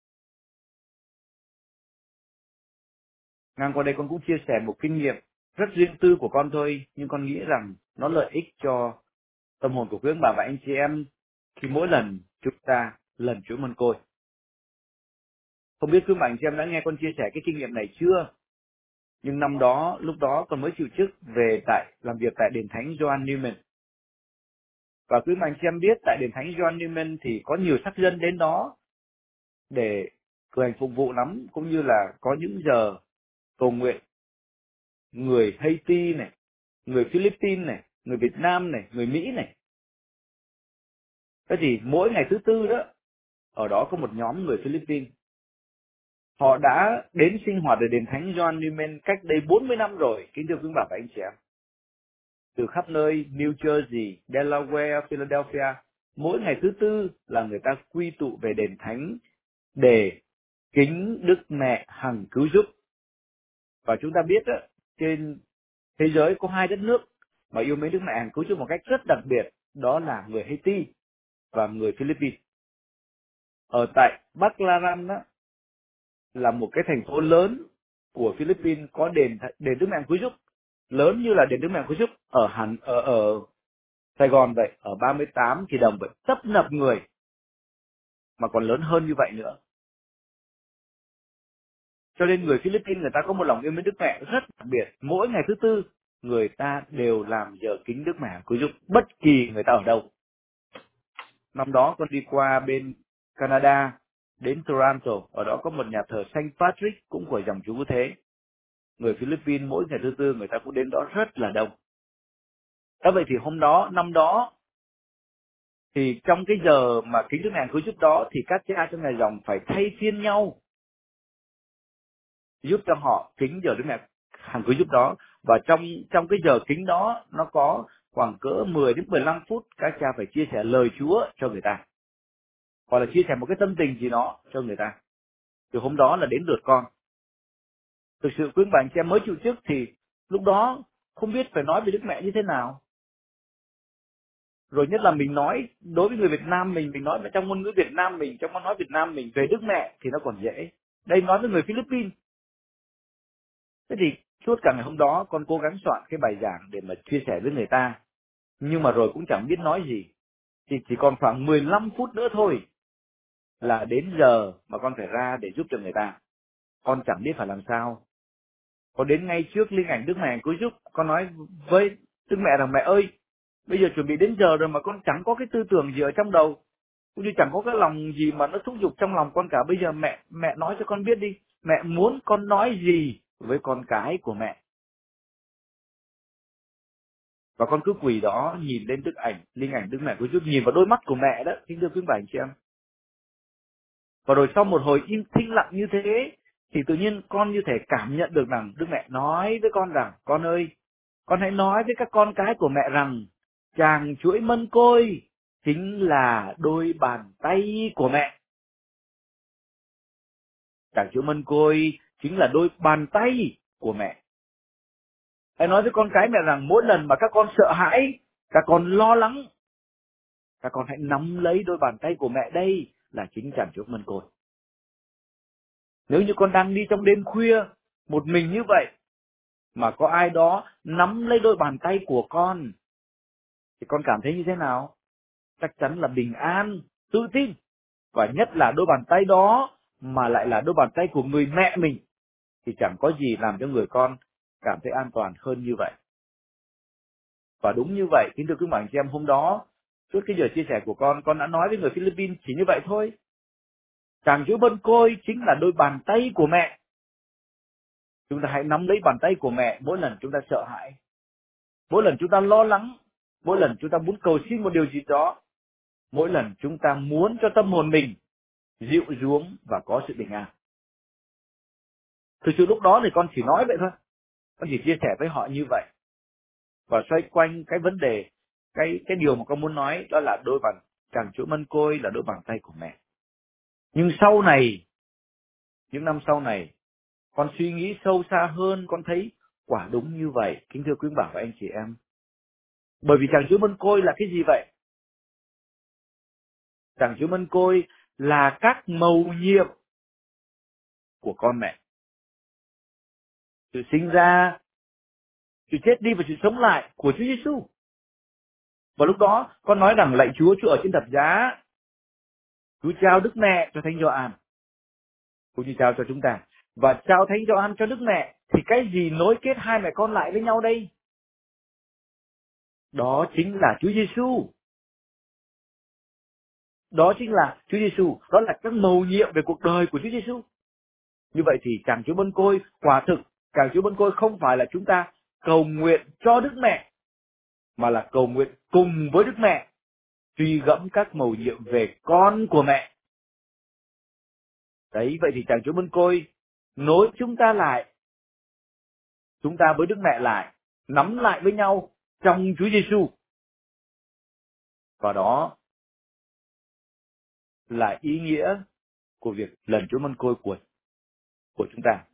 Ngang qua đây con cũng chia sẻ một kinh nghiệm rất riêng tư của con thôi, nhưng con nghĩ rằng nó lợi ích cho tâm hồn của quý ông bà và anh chị em khi mỗi lần chúng ta lần chuỗi mân côi. Không biết quý ông bà anh chị em đã nghe con chia sẻ cái kinh nghiệm này chưa? Nhưng năm đó, lúc đó con mới chịu chức về làm việc tại đền thánh Johann Neumann. Và quý ông bà anh chị em biết tại đền thánh Johann Neumann thì có nhiều sắc dân đến đó để cử hành phục vụ lắm, cũng như là có những giờ cầu nguyện. Người Haiti này, người Philippines này, người Việt Nam này, người Mỹ này. Thế thì mỗi ngày thứ tư đó, ở đó có một nhóm người Philippines. Họ đã đến sinh hoạt ở đền thánh Johann Neumann cách đây 40 năm rồi, kính thưa quý bà và anh chị em. Từ khắp nơi New Jersey, Delaware, Philadelphia, mỗi ngày thứ tư là người ta quy tụ về đền thánh để kính Đức Mẹ Hằng Cứu Giúp. Và chúng ta biết đó, trên thế giới có hai đất nước mà yêu mến Đức Mẹ Hằng Cứu Giúp một cách rất đặc biệt, đó là người Haiti và người Philippines. Ở tại Baclaran đó, là một cái thành phố lớn của Philippines, có đền Đức Mẹ Cứu Giúp lớn như là đền Đức Mẹ Cứu Giúp ở Sài Gòn vậy, ở 38 Kỳ Đồng vậy, tấp nập người, mà còn lớn hơn như vậy nữa. Cho nên người Philippines người ta có một lòng yêu mến Đức Mẹ rất đặc biệt. Mỗi ngày thứ tư người ta đều làm giờ kính Đức Mẹ Cứu Giúp, bất kỳ người ta ở đâu. Năm đó con đi qua bên Canada, đến Toronto, ở đó có một nhà thờ Saint Patrick cũng của dòng Chúa Cứu Thế. Người Philippines mỗi ngày thứ tư người ta cũng đến đó rất là đông. Thế vậy thì năm đó, thì trong cái giờ mà kính Đức Mẹ Hằng Cứu Giúp đó, thì các cha trong nhà dòng phải thay phiên nhau giúp cho họ kính giờ Đức Mẹ Hằng Cứu Giúp đó. Và trong cái giờ kính đó, nó có khoảng cỡ 10 đến 15 phút các cha phải chia sẻ lời Chúa cho người ta, hoặc là chia sẻ một cái tâm tình gì đó cho người ta. Từ hôm đó là đến lượt con. Thực sự quý bà anh chị em mới chịu chức thì lúc đó không biết phải nói về Đức Mẹ như thế nào. Rồi nhất là mình nói đối với người Việt Nam mình nói trong ngôn ngữ Việt Nam mình, trong văn hóa Việt Nam mình về Đức Mẹ thì nó còn dễ. Đây nói với người Philippines. Thế thì suốt cả ngày hôm đó con cố gắng soạn cái bài giảng để mà chia sẻ với người ta. Nhưng mà rồi cũng chẳng biết nói gì. Thì chỉ còn khoảng 15 phút nữa thôi là đến giờ mà con phải ra để giúp cho người ta. Con chẳng biết phải làm sao. Con đến ngay trước linh ảnh Đức Mẹ Cứu Giúp, con nói với Đức Mẹ rằng: Mẹ ơi, bây giờ chuẩn bị đến giờ rồi mà con chẳng có cái tư tưởng gì ở trong đầu, cũng như chẳng có cái lòng gì mà nó thúc giục trong lòng con cả. Bây giờ mẹ nói cho con biết đi, mẹ muốn con nói gì với con cái của mẹ. Và con cứ quỳ đó nhìn lên linh ảnh Đức Mẹ Cứu Giúp, nhìn vào đôi mắt của mẹ đó, kính thưa quý bà anh chị em. Và rồi sau một hồi im thinh lặng như thế, thì tự nhiên con như thể cảm nhận được rằng Đức Mẹ nói với con rằng: con ơi, con hãy nói với các con cái của mẹ rằng chàng chuỗi mân côi chính là đôi bàn tay của mẹ. Chàng chuỗi mân côi chính là đôi bàn tay của mẹ. Hãy nói với con cái mẹ rằng mỗi lần mà các con sợ hãi, các con lo lắng, các con hãy nắm lấy đôi bàn tay của mẹ, đây là chính chàng chuỗi mân côi. Nếu như con đang đi trong đêm khuya một mình như vậy, mà có ai đó nắm lấy đôi bàn tay của con, thì con cảm thấy như thế nào? Chắc chắn là bình an, tự tin. Và nhất là đôi bàn tay đó mà lại là đôi bàn tay của người mẹ mình, thì chẳng có gì làm cho người con cảm thấy an toàn hơn như vậy. Và đúng như vậy, kính thưa quý bạn chị em, hôm đó suốt cái giờ chia sẻ của con đã nói với người Philippines chỉ như vậy thôi. Chàng chuỗi mân côi chính là đôi bàn tay của mẹ. Chúng ta hãy nắm lấy bàn tay của mẹ mỗi lần chúng ta sợ hãi, mỗi lần chúng ta lo lắng, mỗi lần chúng ta muốn cầu xin một điều gì đó, mỗi lần chúng ta muốn cho tâm hồn mình dịu xuống và có sự bình an. Thực sự lúc đó thì con chỉ nói vậy thôi. Con chỉ chia sẻ với họ như vậy. Và xoay quanh cái vấn đề, cái điều mà con muốn nói đó là đôi bàn chàng chuỗi mân côi là đôi bàn tay của mẹ. Nhưng sau này, những năm sau này, con suy nghĩ sâu xa hơn, con thấy quả đúng như vậy, kính thưa quý bà và anh chị em. Bởi vì chàng chuỗi mân côi là cái gì vậy? Chàng chuỗi mân côi là các mầu nhiệm của con mẹ. Sự sinh ra, sự chết đi và sự sống lại của Chúa Giêsu. Và lúc đó con nói rằng lạy Chúa, Chúa ở trên thập giá, Chúa trao Đức Mẹ cho Thánh Gioan, cũng như trao cho chúng ta, và trao Thánh Gioan cho Đức Mẹ, thì cái gì nối kết hai mẹ con lại với nhau đây? Đó chính là Chúa Giêsu. Đó chính là Chúa Giêsu, đó là các mầu nhiệm về cuộc đời của Chúa Giêsu. Như vậy thì chàng chuỗi mân côi, quả thực chàng chuỗi mân côi không phải là chúng ta cầu nguyện cho Đức Mẹ, mà là cầu nguyện cùng với Đức Mẹ suy gẫm các mầu nhiệm về con của mẹ. Đấy, vậy thì chàng chuỗi mân côi nối chúng ta lại, chúng ta với Đức Mẹ lại, nắm lại với nhau trong Chúa Giêsu. Và đó là ý nghĩa của việc lần chuỗi mân côi của chúng ta.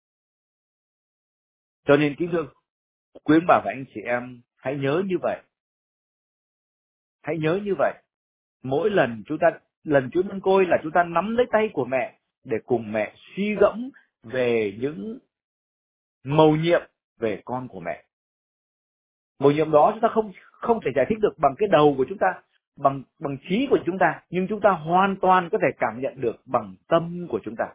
Cho nên kính thưa quý ông bà và anh chị em, hãy nhớ như vậy. Hãy nhớ như vậy. Mỗi lần lần chuỗi mân côi là chúng ta nắm lấy tay của mẹ để cùng mẹ suy gẫm về những mầu nhiệm về con của mẹ. Mầu nhiệm đó chúng ta không thể giải thích được bằng cái đầu của chúng ta, bằng trí của chúng ta, nhưng chúng ta hoàn toàn có thể cảm nhận được bằng tâm của chúng ta.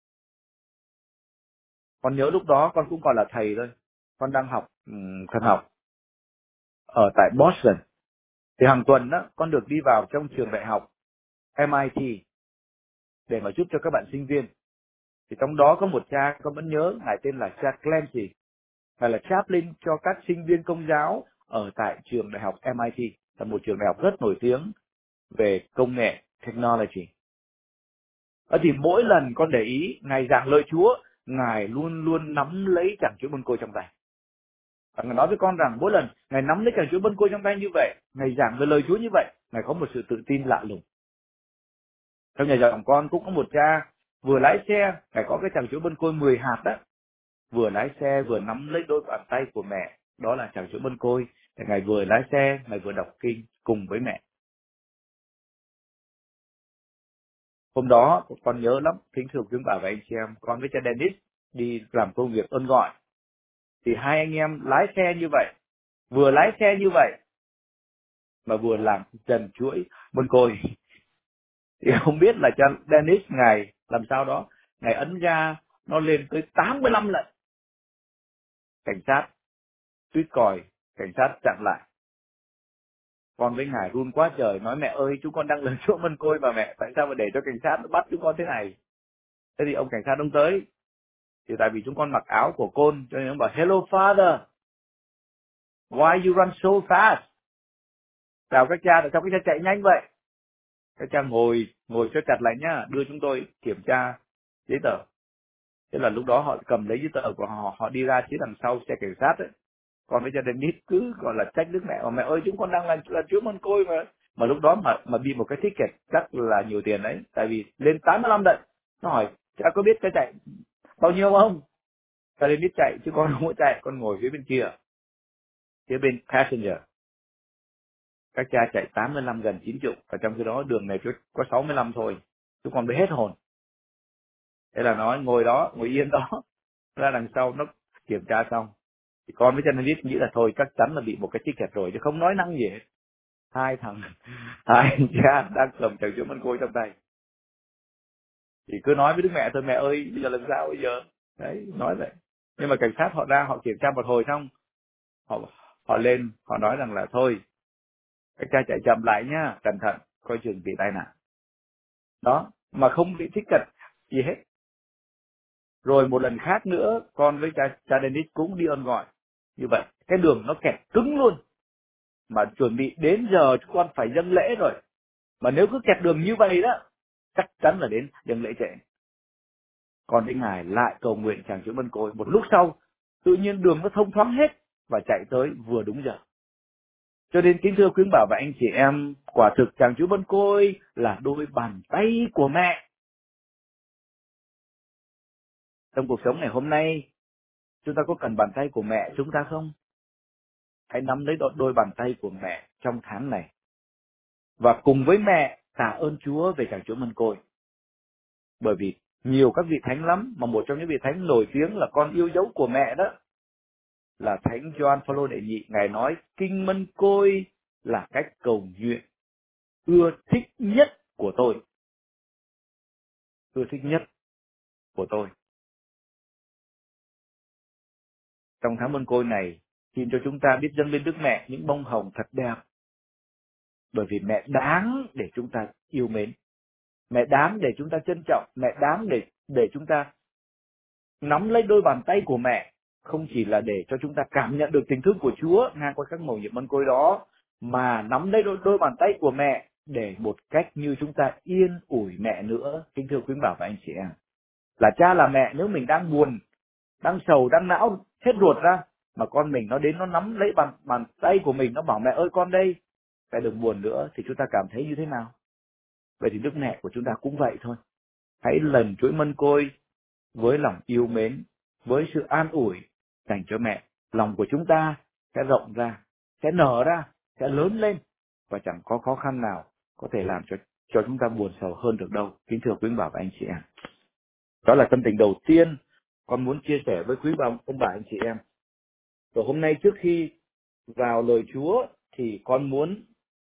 Con nhớ lúc đó con cũng còn là thầy thôi. Con đang học thần học ở tại Boston. Thì hàng tuần đó, con được đi vào trong trường đại học MIT để mà giúp cho các bạn sinh viên. Thì trong đó có một cha, con vẫn nhớ, ngài tên là cha Clancy. Ngài là chaplain cho các sinh viên công giáo ở tại trường đại học MIT, là một trường đại học rất nổi tiếng về công nghệ, technology. Thì mỗi lần con để ý, ngài giảng lời Chúa, ngài luôn luôn nắm lấy chàng chuỗi mân côi trong tay. Và ngài nói với con rằng mỗi lần ngài nắm lấy chàng chuỗi mân côi trong tay như vậy, ngài giảng về lời Chúa như vậy, ngài có một sự tự tin lạ lùng. Trong nhà dòng con cũng có một cha vừa lái xe, ngài có cái chàng chuỗi mân côi 10 hạt đó, vừa lái xe vừa nắm lấy đôi bàn tay của mẹ, đó là chàng chuỗi mân côi, để ngài vừa lái xe, ngài vừa đọc kinh cùng với mẹ. Hôm đó con nhớ lắm, kính thưa quý bà và anh chị em, con với cha Dennis đi làm công việc ơn gọi, thì hai anh em lái xe như vậy, vừa lái xe như vậy mà vừa làm trần chuỗi mân côi. Thì không biết là cha Dennis ngài làm sao đó, ngài ấn ga nó lên tới 85 lần. Cảnh sát tuýt còi, cảnh sát chặn lại. Con với ngài run quá trời, nói mẹ ơi, chúng con đang lần chuỗi mân côi mà mẹ, tại sao mà để cho cảnh sát nó bắt chúng con thế này? Thế thì ông cảnh sát ông tới, thì tại vì chúng con mặc áo của côn, cho nên ông bảo hello father, why you run so fast? Chào các cha, tại sao các cha chạy nhanh vậy? Các cha ngồi cho chặt lại nhá, đưa chúng tôi kiểm tra giấy tờ. Thế là lúc đó họ cầm lấy giấy tờ của họ đi ra phía đằng sau xe cảnh sát ấy. Còn với cha Dennis cứ gọi là trách Đức Mẹ, mẹ ơi chúng con đang là chúa mân côi mà lúc đó mà bị một cái ticket chắc là nhiều tiền đấy, tại vì lên 85 lần. Nó hỏi cha có biết cha chạy bao nhiêu không? Cha Dennis chạy chứ con không có chạy, con ngồi phía bên kia, phía bên passenger. Các cha chạy 85 gần 90, và trong khi đó đường này có 65 thôi, chúng con mới hết hồn. Thế là nói ngồi đó, ngồi yên đó, ra đằng sau nó kiểm tra xong. Thì con với cha Dennis nghĩ là thôi chắc chắn là bị một cái ticket rồi, chứ không nói năng gì hết. Hai anh cha đang cầm chàng chuỗi mân côi trong tay, thì cứ nói với Đức Mẹ thôi, mẹ ơi bây giờ làm sao bây giờ? Đấy, nói vậy. Nhưng mà cảnh sát họ ra, họ kiểm tra một hồi xong, họ lên, họ nói rằng là thôi các cha chạy chậm lại nhá, cẩn thận, coi chừng bị tai nạn. Đó, mà không bị ticket gì hết. Rồi một lần khác nữa, con với cha Dennis cũng đi ơn gọi như vậy, cái đường nó kẹt cứng luôn. mà chuẩn bị đến giờ chúng con phải dâng lễ rồi. Mà nếu cứ kẹt đường như vậy đó, chắc chắn là đến dâng lễ trễ. Con thấy Ngài lại cầu nguyện chàng Chúa Mân Côi. Một lúc sau, tự nhiên đường nó thông thoáng hết và chạy tới vừa đúng giờ. Cho nên kính thưa quý ông bà và anh chị em, quả thực chàng Chúa Mân Côi là đôi bàn tay của mẹ. Trong cuộc sống ngày hôm nay, chúng ta có cần bàn tay của mẹ chúng ta không? Hãy nắm lấy đôi bàn tay của mẹ trong tháng này. Và cùng với mẹ tạ ơn Chúa về chàng Chúa Mân Côi. Bởi vì nhiều các vị thánh lắm, mà một trong những vị thánh nổi tiếng là con yêu dấu của mẹ đó là Thánh Gioan Phaolô đệ nhị. Ngài nói kinh Mân Côi là cách cầu nguyện ưa thích nhất của tôi. Ưa thích nhất của tôi. Trong tháng Mân Côi này, xin cho chúng ta biết dâng lên Đức Mẹ những bông hồng thật đẹp. Bởi vì mẹ đáng để chúng ta yêu mến. Mẹ đáng để chúng ta trân trọng. Mẹ đáng để chúng ta nắm lấy đôi bàn tay của mẹ. Không chỉ là để cho chúng ta cảm nhận được tình thương của Chúa ngang qua các mầu nhiệm Mân Côi đó, mà nắm lấy đôi bàn tay của mẹ để một cách như chúng ta yên ủi mẹ nữa. Kính thưa quý bà và anh chị em, là cha là mẹ, nếu mình đang buồn, đang sầu, đang não hết ruột ra, mà con mình nó đến nó nắm lấy bàn tay của mình, nó bảo mẹ ơi con đây, mẹ đừng buồn nữa, thì chúng ta cảm thấy như thế nào? Vậy thì Đức Mẹ của chúng ta cũng vậy thôi. Hãy lần chuỗi Mân Côi với lòng yêu mến, với sự an ủi dành cho mẹ. Lòng của chúng ta sẽ rộng ra, sẽ nở ra, sẽ lớn lên, và chẳng có khó khăn nào có thể làm cho chúng ta buồn sầu hơn được đâu. Kính thưa quý bà và anh chị em, đó là tâm tình đầu tiên con muốn chia sẻ với quý ông bà anh chị em. Rồi hôm nay trước khi vào lời Chúa thì con muốn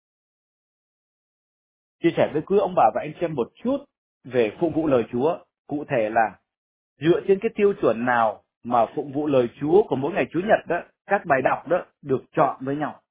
chia sẻ với quý ông bà và anh chị em một chút về phụng vụ lời Chúa. Cụ thể là dựa trên cái tiêu chuẩn nào mà phụng vụ lời Chúa của mỗi ngày Chủ nhật đó, các bài đọc đó được chọn với nhau.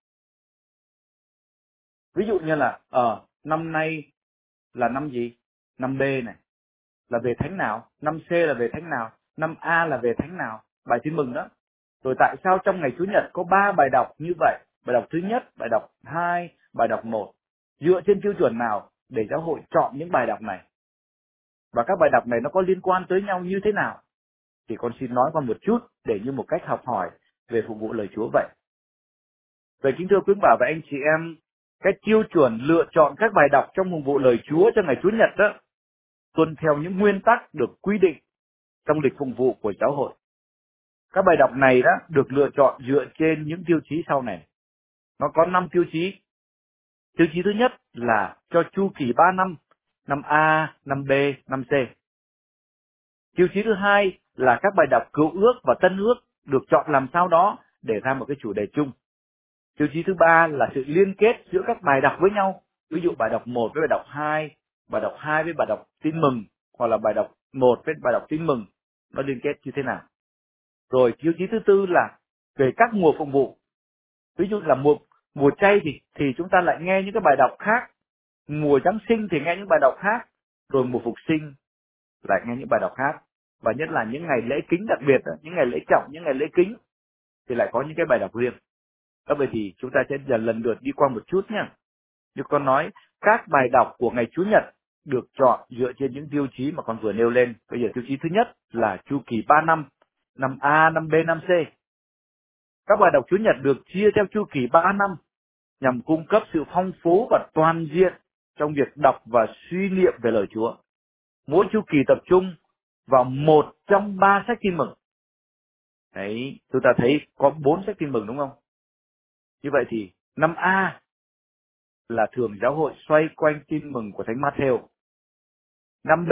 Ví dụ như là năm nay là năm gì? Năm B này là về thánh nào? Năm C là về thánh nào? Năm A là về thánh nào? Bài tin mừng đó. Rồi tại sao trong ngày Chủ nhật có 3 bài đọc như vậy? Bài đọc thứ nhất, bài đọc 2, bài đọc 1. Dựa trên tiêu chuẩn nào để giáo hội chọn những bài đọc này? Và các bài đọc này nó có liên quan tới nhau như thế nào? Thì con xin nói qua một chút để như một cách học hỏi về phục vụ lời Chúa vậy. Vậy kính thưa quý bà và anh chị em, cái tiêu chuẩn lựa chọn các bài đọc trong phục vụ lời Chúa cho ngày Chủ nhật đó tuân theo những nguyên tắc được quy định trong lịch phục vụ của giáo hội. Các bài đọc này đó được lựa chọn dựa trên những tiêu chí sau này. Nó có 5 tiêu chí. Tiêu chí thứ nhất là cho chu kỳ 3 năm, năm A, năm B, năm C. Tiêu chí thứ hai là các bài đọc Cựu ước và Tân ước được chọn làm sao đó để ra một cái chủ đề chung. Tiêu chí thứ ba là sự liên kết giữa các bài đọc với nhau. Ví dụ bài đọc 1 với bài đọc 2, bài đọc 2 với bài đọc tin mừng, hoặc là bài đọc 1 với bài đọc tin mừng, nó liên kết như thế nào. Rồi tiêu chí thứ tư là về các mùa phục vụ. Ví dụ là mùa chay thì chúng ta lại nghe những cái bài đọc khác. Mùa Giáng sinh thì nghe những bài đọc khác. Rồi mùa Phục sinh lại nghe những bài đọc khác. Và nhất là những ngày lễ kính đặc biệt, những ngày lễ trọng, những ngày lễ kính thì lại có những cái bài đọc riêng. Vậy thì chúng ta sẽ lần lượt đi qua một chút nhé. Như con nói, các bài đọc của ngày Chủ nhật được chọn dựa trên những tiêu chí mà con vừa nêu lên. Bây giờ tiêu chí thứ nhất là chu kỳ 3 năm, năm A, năm B, năm C. Các bài đọc Chủ nhật được chia theo chu kỳ 3 năm nhằm cung cấp sự phong phú và toàn diện trong việc đọc và suy niệm về lời Chúa. Mỗi chu kỳ tập trung vào một trong 3 sách tin mừng. Đấy, chúng ta thấy có 4 sách tin mừng đúng không? Như vậy thì năm A là thường giáo hội xoay quanh tin mừng của Thánh Matthew. Năm B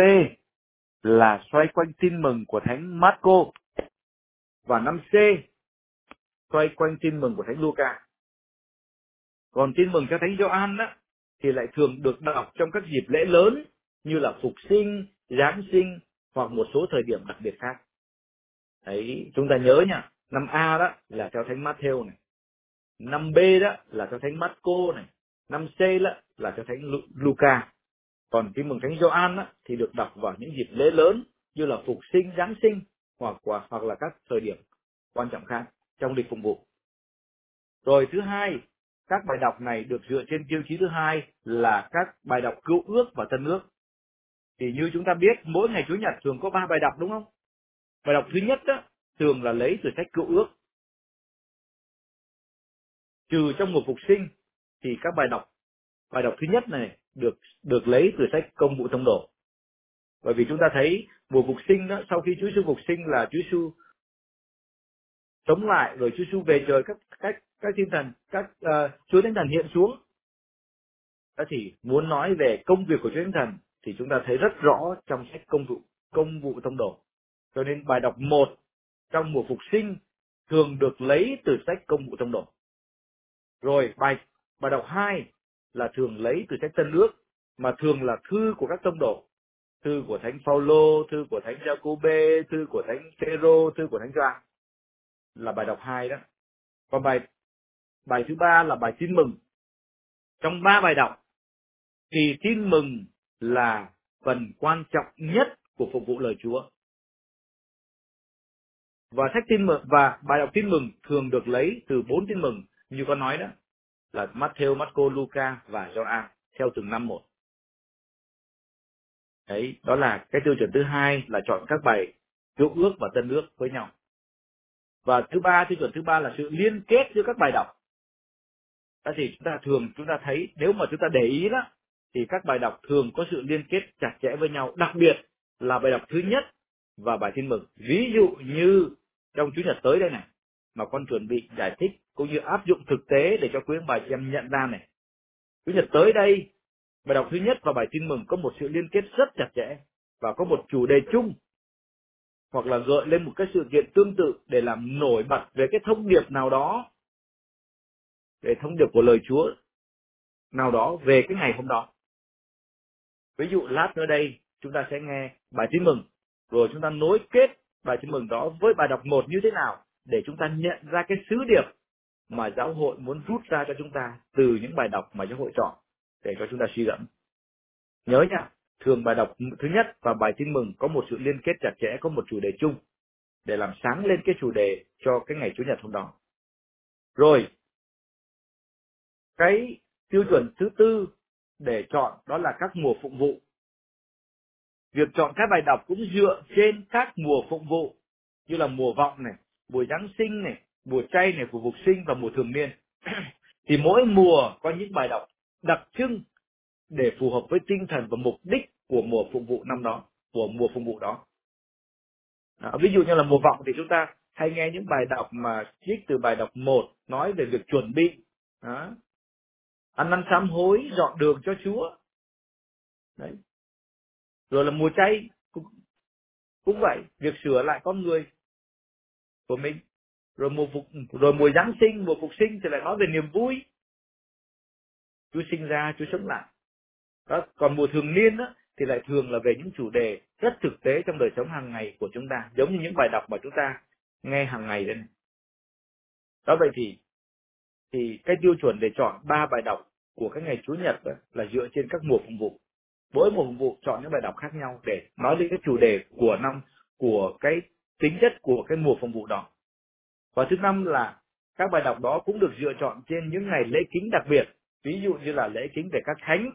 là xoay quanh tin mừng của Thánh Marco. Và năm C xoay quanh tin mừng của Thánh Luca. Còn tin mừng cho Thánh Gioan đó thì lại thường được đọc trong các dịp lễ lớn như là Phục sinh, Giáng sinh hoặc một số thời điểm đặc biệt khác. Đấy, chúng ta nhớ nha, năm A đó là theo Thánh Matthew này, năm B đó là theo Thánh Marco này, năm C đó là theo Thánh Luca. Còn tin mừng Thánh Gioan đó thì được đọc vào những dịp lễ lớn như là Phục sinh, Giáng sinh hoặc là các thời điểm quan trọng khác trong lịch phục vụ. Rồi thứ hai, các bài đọc này được dựa trên tiêu chí thứ hai là các bài đọc Cựu Ước và Tân Ước. Thì như chúng ta biết, mỗi ngày Chủ nhật thường có 3 bài đọc đúng không? Bài đọc thứ nhất đó, thường là lấy từ sách Cựu Ước. Trừ trong mùa phục sinh thì các bài đọc thứ nhất này được lấy từ sách Công vụ Tông đồ. Bởi vì chúng ta thấy mùa phục sinh đó, sau khi Chúa Giêsu phục sinh là Chúa Giêsu sống lại, rồi Chúa Giêsu về trời, các thiên thần, Chúa Thánh Thần hiện xuống. Đó thì muốn nói về công việc của Chúa Thánh Thần thì chúng ta thấy rất rõ trong sách Công vụ Tông đồ. Cho nên bài đọc 1 trong mùa phục sinh thường được lấy từ sách Công vụ Tông đồ. Rồi bài đọc 2 là thường lấy từ sách Tân Ước, mà thường là thư của các tông đồ, thư của Thánh Phaolô, thư của Thánh Giacôbê, thư của Thánh Phêrô, thư của Thánh Gioan, là bài đọc 2 đó. Còn bài thứ 3 là bài tin mừng. Trong 3 bài đọc thì tin mừng là phần quan trọng nhất của phục vụ lời Chúa. Và sách tin mừng và bài đọc tin mừng thường được lấy từ 4 tin mừng như có nói đó, là Matthew, Marco, Luca và Gioan theo từng năm một. Đấy, đó là cái tiêu chuẩn thứ hai, là chọn các bài Cựu Ước và Tân Ước với nhau. Và tiêu chuẩn thứ ba là sự liên kết giữa các bài đọc. Đó thì chúng ta thấy, nếu mà chúng ta để ý đó, thì các bài đọc thường có sự liên kết chặt chẽ với nhau, đặc biệt là bài đọc thứ nhất và bài tin mừng. Ví dụ như trong Chủ nhật tới đây này, mà con chuẩn bị giải thích cũng như áp dụng thực tế để cho quý ông bà chị em nhận ra này. Chủ nhật tới đây, bài đọc thứ nhất và bài tin mừng có một sự liên kết rất chặt chẽ và có một chủ đề chung, hoặc là gợi lên một cái sự kiện tương tự để làm nổi bật về cái thông điệp nào đó, về thông điệp của lời Chúa nào đó về cái ngày hôm đó. Ví dụ lát nữa đây chúng ta sẽ nghe bài tin mừng, rồi chúng ta nối kết bài tin mừng đó với bài đọc 1 như thế nào để chúng ta nhận ra cái sứ điệp mà giáo hội muốn rút ra cho chúng ta từ những bài đọc mà giáo hội chọn để cho chúng ta suy gẫm. Nhớ nha, thường bài đọc thứ nhất và bài tin mừng có một sự liên kết chặt chẽ, có một chủ đề chung để làm sáng lên cái chủ đề cho cái ngày Chủ nhật hôm đó. Rồi, cái tiêu chuẩn thứ tư để chọn đó là các mùa phụng vụ. Việc chọn các bài đọc cũng dựa trên các mùa phụng vụ, như là mùa vọng này, mùa Giáng sinh này, mùa chay này, mùa phục sinh và mùa thường niên. Thì mỗi mùa có những bài đọc đặc trưng để phù hợp với tinh thần và mục đích của mùa phụng vụ năm đó, của mùa phụng vụ đó. Ví dụ như là mùa vọng thì chúng ta hay nghe những bài đọc mà trích từ bài đọc 1 nói về việc chuẩn bị, ăn năn sám hối, dọn đường cho Chúa. Đấy. Rồi là mùa chay cũng vậy, việc sửa lại con người của mình. Rồi mùa Giáng sinh, mùa phục sinh thì lại nói về niềm vui, Chúa sinh ra, Chúa sống lại. Đó. Còn mùa thường niên đó, thì lại thường là về những chủ đề rất thực tế trong đời sống hàng ngày của chúng ta, giống như những bài đọc mà chúng ta nghe hàng ngày đây này. Đó, vậy thì cái tiêu chuẩn để chọn 3 bài đọc của cái ngày Chủ nhật đó là dựa trên các mùa phụng vụ. Mỗi mùa phụng vụ chọn những bài đọc khác nhau để nói đến cái chủ đề của năm, của cái tính chất của cái mùa phụng vụ đó. Và thứ năm là các bài đọc đó cũng được lựa chọn trên những ngày lễ kính đặc biệt, ví dụ như là lễ kính về các thánh.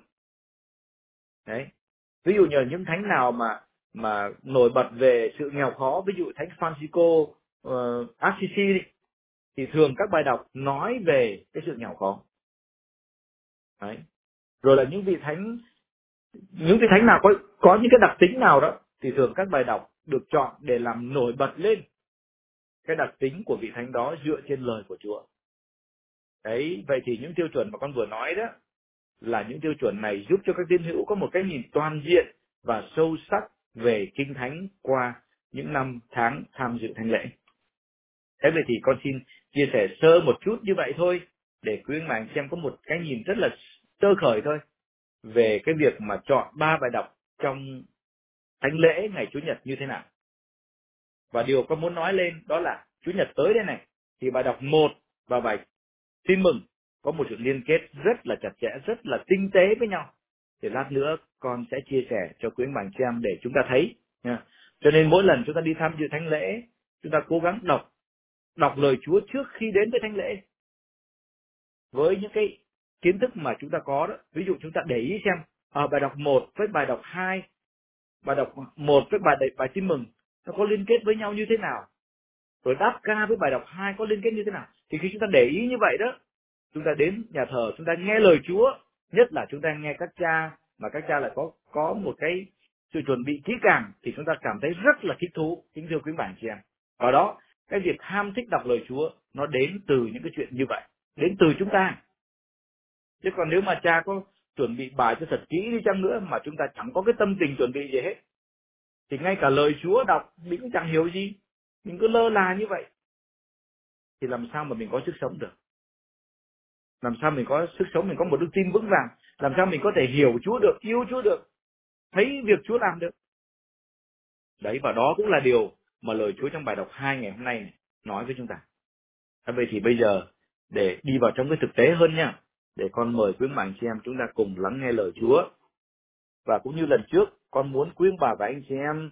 Đấy. Ví dụ như những thánh nào mà nổi bật về sự nghèo khó, ví dụ thánh Francisco Assisi thì thường các bài đọc nói về cái sự nghèo khó. Đấy. Rồi là những vị thánh nào có những cái đặc tính nào đó thì thường các bài đọc được chọn để làm nổi bật lên cái đặc tính của vị thánh đó dựa trên lời của Chúa. Đấy, vậy thì những tiêu chuẩn mà con vừa nói đó là những tiêu chuẩn này giúp cho các tín hữu có một cái nhìn toàn diện và sâu sắc về Kinh Thánh qua những năm tháng tham dự thánh lễ. Thế vậy thì con xin chia sẻ sơ một chút như vậy thôi để quý anh bạn xem có một cái nhìn rất là sơ khởi thôi về cái việc mà chọn 3 bài đọc trong thánh lễ ngày Chủ nhật như thế nào. Và điều con muốn nói lên đó là Chủ nhật tới đây này thì bài đọc 1 và bài tin mừng có một sự liên kết rất là chặt chẽ, rất là tinh tế với nhau. Thì lát nữa con sẽ chia sẻ cho quý anh bạn chị em để chúng ta thấy nha. Cho nên mỗi lần chúng ta đi tham dự thánh lễ, chúng ta cố gắng đọc lời Chúa trước khi đến với thánh lễ. với những cái kiến thức mà chúng ta có đó. Ví dụ chúng ta để ý xem ở bài đọc 1 với bài đọc 2, bài đọc 1 với bài tin mừng nó có liên kết với nhau như thế nào, rồi đáp ca với bài đọc 2 có liên kết như thế nào. Thì khi chúng ta để ý như vậy đó, chúng ta đến nhà thờ, chúng ta nghe lời Chúa, nhất là chúng ta nghe các cha mà các cha lại có một cái sự chuẩn bị kỹ càng, thì chúng ta cảm thấy rất là thích thú, kính thưa quý bạn chị em. Ở đó, cái việc ham thích đọc lời Chúa nó đến từ những cái chuyện như vậy, đến từ chúng ta. Chứ còn nếu mà cha có chuẩn bị bài cho thật kỹ đi chăng nữa mà chúng ta chẳng có cái tâm tình chuẩn bị gì hết, thì ngay cả lời Chúa đọc mình cũng chẳng hiểu gì, mình cứ lơ là như vậy, thì làm sao mà mình có sức sống được? Làm sao mình có sức sống, mình có một đức tin vững vàng? Làm sao mình có thể hiểu Chúa được, yêu Chúa được, thấy việc Chúa làm được? Đấy, và đó cũng là điều mà lời Chúa trong bài đọc 2 ngày hôm nay này nói với chúng ta. Vậy thì bây giờ để đi vào trong cái thực tế hơn nha, để con mời quý ông bà anh chị em chúng ta cùng lắng nghe lời Chúa. Và cũng như lần trước, con muốn quý ông bà và anh chị em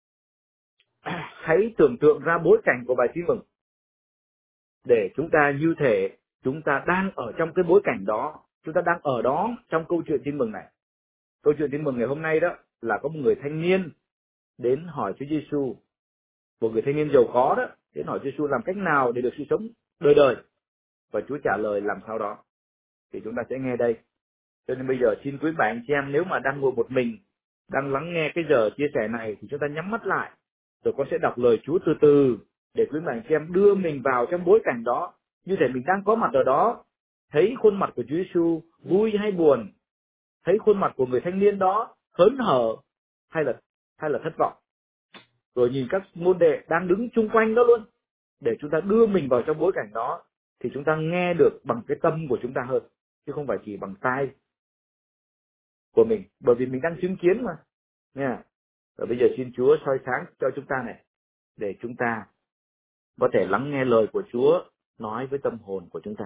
hãy tưởng tượng ra bối cảnh của bài tin mừng, để chúng ta như thể chúng ta đang ở trong cái bối cảnh đó, chúng ta đang ở đó trong câu chuyện tin mừng này. Câu chuyện tin mừng ngày hôm nay đó là có một người thanh niên đến hỏi Chúa Giêsu, một người thanh niên giàu có đó đến hỏi Chúa Giêsu làm cách nào để được sự sống đời đời, và Chúa trả lời làm sao đó. Thì chúng ta sẽ nghe đây. Cho nên bây giờ xin quý bạn anh chị em, nếu mà đang ngồi một mình, đang lắng nghe cái giờ chia sẻ này, thì chúng ta nhắm mắt lại, rồi con sẽ đọc lời Chúa từ từ, để quý bạn anh chị em đưa mình vào trong bối cảnh đó, như thể mình đang có mặt ở đó, thấy khuôn mặt của Chúa Giêsu vui hay buồn, thấy khuôn mặt của người thanh niên đó hớn hở hay là thất vọng, rồi nhìn các môn đệ đang đứng chung quanh đó luôn, để chúng ta đưa mình vào trong bối cảnh đó, thì chúng ta nghe được bằng cái tâm của chúng ta hơn, chứ không phải chỉ bằng tai của mình, bởi vì mình đang chứng kiến mà nha. Và bây giờ xin Chúa soi sáng cho chúng ta này, để chúng ta có thể lắng nghe lời của Chúa nói với tâm hồn của chúng ta.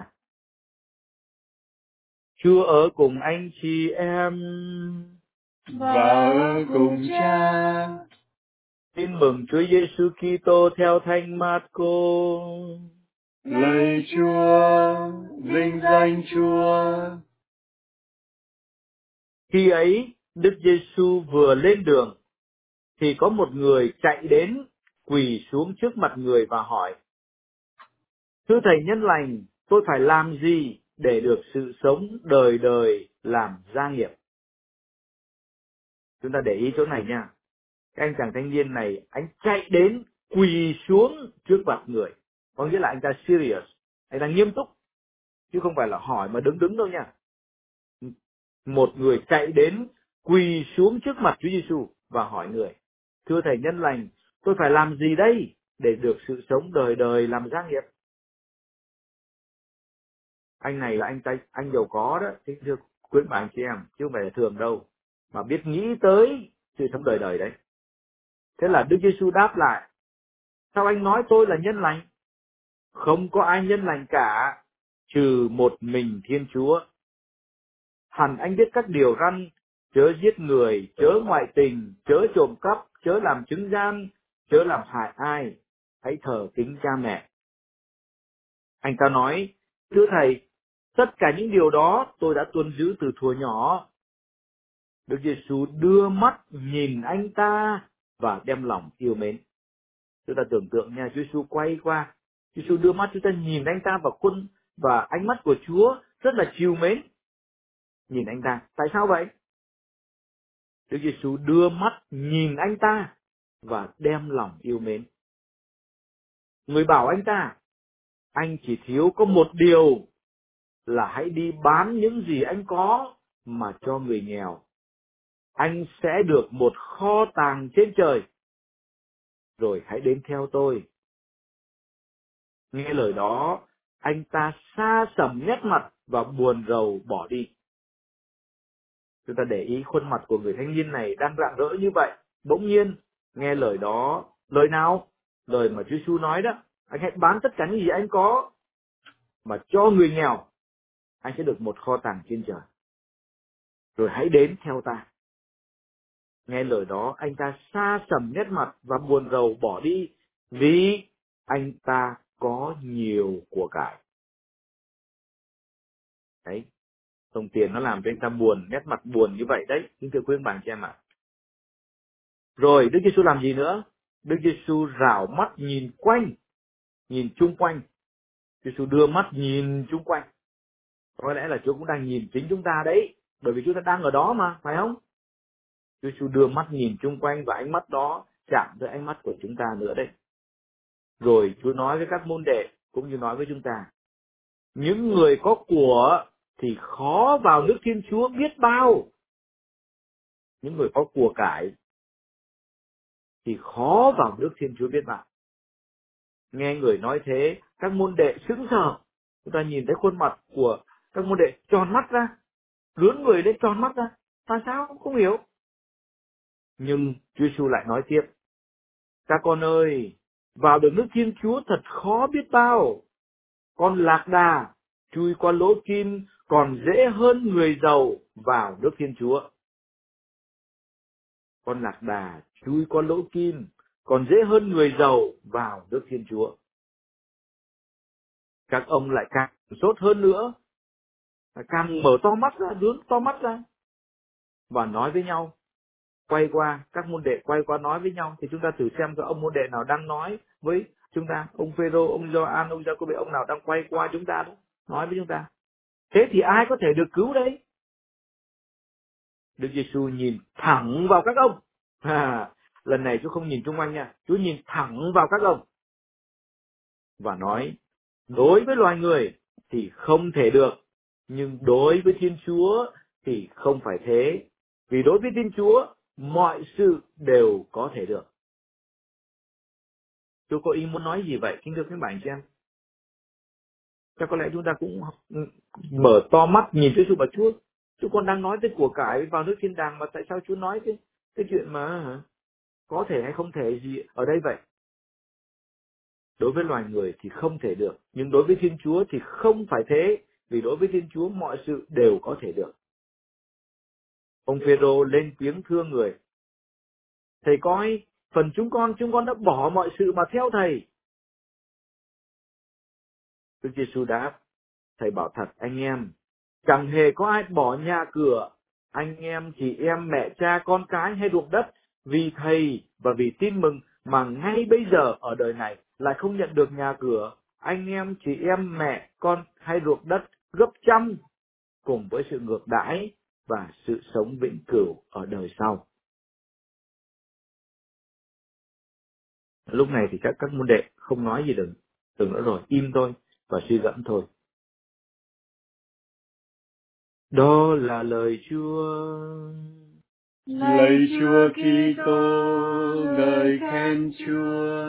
Chúa ở cùng anh chị em và ở cùng Cha. Tin mừng Chúa Giêsu Kitô theo Thánh Mát-cô. Lạy Chúa, vinh danh Chúa. Khi ấy, Đức Giêsu vừa lên đường, thì có một người chạy đến, quỳ xuống trước mặt người và hỏi: Thưa Thầy nhân lành, tôi phải làm gì để được sự sống đời đời làm gia nghiệp? Chúng ta để ý chỗ này nha. Cái anh chàng thanh niên này, anh chạy đến quỳ xuống trước mặt người. Có nghĩa là anh ta serious, anh ta nghiêm túc, chứ không phải là hỏi mà đứng đâu nha. Một người chạy đến quỳ xuống trước mặt Chúa Giêsu và hỏi người: Thưa Thầy nhân lành, tôi phải làm gì đây để được sự sống đời đời làm gia nghiệp? Anh này là anh giàu có đó, thế thưa quý bạn anh chị em, chứ không phải là thường đâu, mà biết nghĩ tới sự sống đời đời đấy. Thế là Đức Giêsu đáp lại: Sao anh nói tôi là nhân lành? Không có ai nhân lành cả, trừ một mình Thiên Chúa. Hẳn anh biết các điều răn: chớ giết người, chớ ngoại tình, chớ trộm cắp, chớ làm chứng gian, chớ làm hại ai, hãy thờ kính cha mẹ. Anh ta nói: Thưa Thầy, tất cả những điều đó tôi đã tuân giữ từ thuở nhỏ. Đức Giêsu đưa mắt nhìn anh ta và đem lòng yêu mến. Chúng ta tưởng tượng nha, Chúa Giêsu quay qua, Chúa Giêsu đưa mắt chúng ta nhìn anh ta, và ánh mắt của Chúa rất là trìu mến nhìn anh ta. Tại sao vậy? Đức Giêsu đưa mắt nhìn anh ta và đem lòng yêu mến. Người bảo anh ta: Anh chỉ thiếu có một điều, là hãy đi bán những gì anh có mà cho người nghèo. Anh sẽ được một kho tàng trên trời. Rồi hãy đến theo tôi. Nghe lời đó, anh ta xa sầm nét mặt và buồn rầu bỏ đi. Chúng ta để ý khuôn mặt của người thanh niên này đang rạng rỡ như vậy. Bỗng nhiên, nghe lời đó, lời nào? Lời mà Chúa Giêsu nói đó: Anh hãy bán tất cả những gì anh có mà cho người nghèo. Anh sẽ được một kho tàng trên trời. Rồi hãy đến theo ta. Nghe lời đó, anh ta xa sầm nét mặt và buồn rầu bỏ đi, vì anh ta có nhiều của cải. Đấy, đồng tiền nó làm cho anh ta buồn, nét mặt buồn như vậy đấy, kính thưa quý ông bà chị em ạ. Rồi Đức Giêsu làm gì nữa? Đức Giêsu rảo mắt nhìn quanh, nhìn chung quanh. Giêsu đưa mắt nhìn chung quanh. Có lẽ là Chúa cũng đang nhìn chính chúng ta đấy, bởi vì chúng ta đang ở đó mà, phải không? Giêsu đưa mắt nhìn chung quanh và ánh mắt đó chạm tới ánh mắt của chúng ta nữa đấy. Rồi Chúa nói với các môn đệ cũng như nói với chúng ta: những người có của thì khó vào nước Thiên Chúa biết bao. Những người có của cải thì khó vào nước Thiên Chúa biết bao. Nghe người nói thế, các môn đệ sững sờ. Chúng ta nhìn thấy khuôn mặt của các môn đệ tròn mắt ra, rướn người lên tròn mắt ra. Tại sao? Không hiểu. Nhưng Chúa Giêsu lại nói tiếp: các con ơi, vào được nước Thiên Chúa thật khó biết bao. Con lạc đà chui qua lỗ kim còn dễ hơn người giàu vào nước Thiên Chúa. Con lạc đà chui qua lỗ kim còn dễ hơn người giàu vào nước Thiên Chúa. Các ông lại càng sốt hơn nữa, càng mở to mắt ra, hướng to mắt ra và nói với nhau. Quay qua, các môn đệ quay qua nói với nhau, thì chúng ta thử xem các ông môn đệ nào đang nói với chúng ta. Ông Phêrô, ông Gioan, ông Giacôbê, ông nào đang quay qua chúng ta đó, nói với chúng ta. Thế thì ai có thể được cứu đây? Đức Giêsu nhìn thẳng vào các ông. Lần này Chúa không nhìn chung quanh nha, Chúa nhìn thẳng vào các ông và nói: đối với loài người thì không thể được, nhưng đối với Thiên Chúa thì không phải thế. Vì đối với Thiên Chúa, mọi sự đều có thể được. Chúa có ý muốn nói gì vậy, kính thưa các bạn chị em? Chắc có lẽ chúng ta cũng mở to mắt nhìn Chúa Giêsu và Chúa con đang nói tới của cải vào nước thiên đàng, mà tại sao Chúa nói cái chuyện mà có thể hay không thể gì ở đây vậy? Đối với loài người thì không thể được, nhưng đối với Thiên Chúa thì không phải thế, vì đối với Thiên Chúa mọi sự đều có thể được. Ông Phêrô lên tiếng thưa người: thầy coi, phần chúng con đã bỏ mọi sự mà theo thầy. Đức Giêsu đáp: thầy bảo thật anh em, chẳng hề có ai bỏ nhà cửa, anh em, chị em, mẹ cha, con cái hay ruộng đất vì thầy và vì tin mừng mà ngay bây giờ ở đời này lại không nhận được nhà cửa, anh em, chị em, mẹ, con hay ruộng đất gấp trăm, cùng với sự ngược đãi và sự sống vĩnh cửu ở đời sau. Lúc này thì các môn đệ không nói gì đừng nữa rồi, im thôi và suy gẫm thôi. Đó là lời Chúa. Lạy Chúa Kitô, ngợi khen Chúa.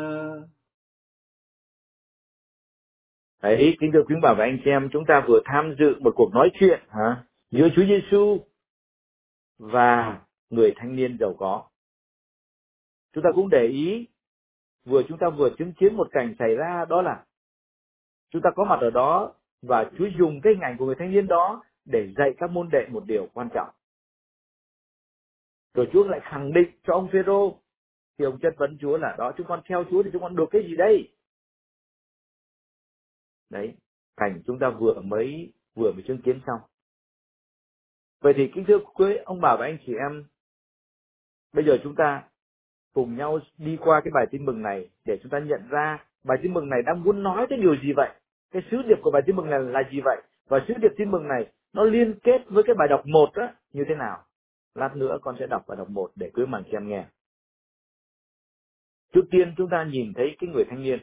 Đấy, kính thưa quý bà và anh chị em, chúng ta vừa tham dự một cuộc nói chuyện giữa Chúa Giêsu và người thanh niên giàu có. Chúng ta cũng để ý, chúng ta vừa chứng kiến một cảnh xảy ra, đó là chúng ta có mặt ở đó và Chúa dùng cái hình ảnh của người thanh niên đó để dạy các môn đệ một điều quan trọng. Rồi Chúa lại khẳng định cho ông Phêrô, thì ông chất vấn Chúa là: đó, chúng con theo Chúa thì chúng con được cái gì đây? Đấy, cảnh chúng ta vừa mới chứng kiến xong. Vậy thì kính thưa quý ông bà và anh chị em, bây giờ chúng ta cùng nhau đi qua cái bài tin mừng này để chúng ta nhận ra bài tin mừng này đang muốn nói tới điều gì vậy? Cái sứ điệp của bài tin mừng này là gì vậy? Và sứ điệp tin mừng này nó liên kết với cái bài đọc 1 đó như thế nào? Lát nữa con sẽ đọc bài đọc 1 để quý ông bà chị em nghe. Trước tiên chúng ta nhìn thấy cái người thanh niên.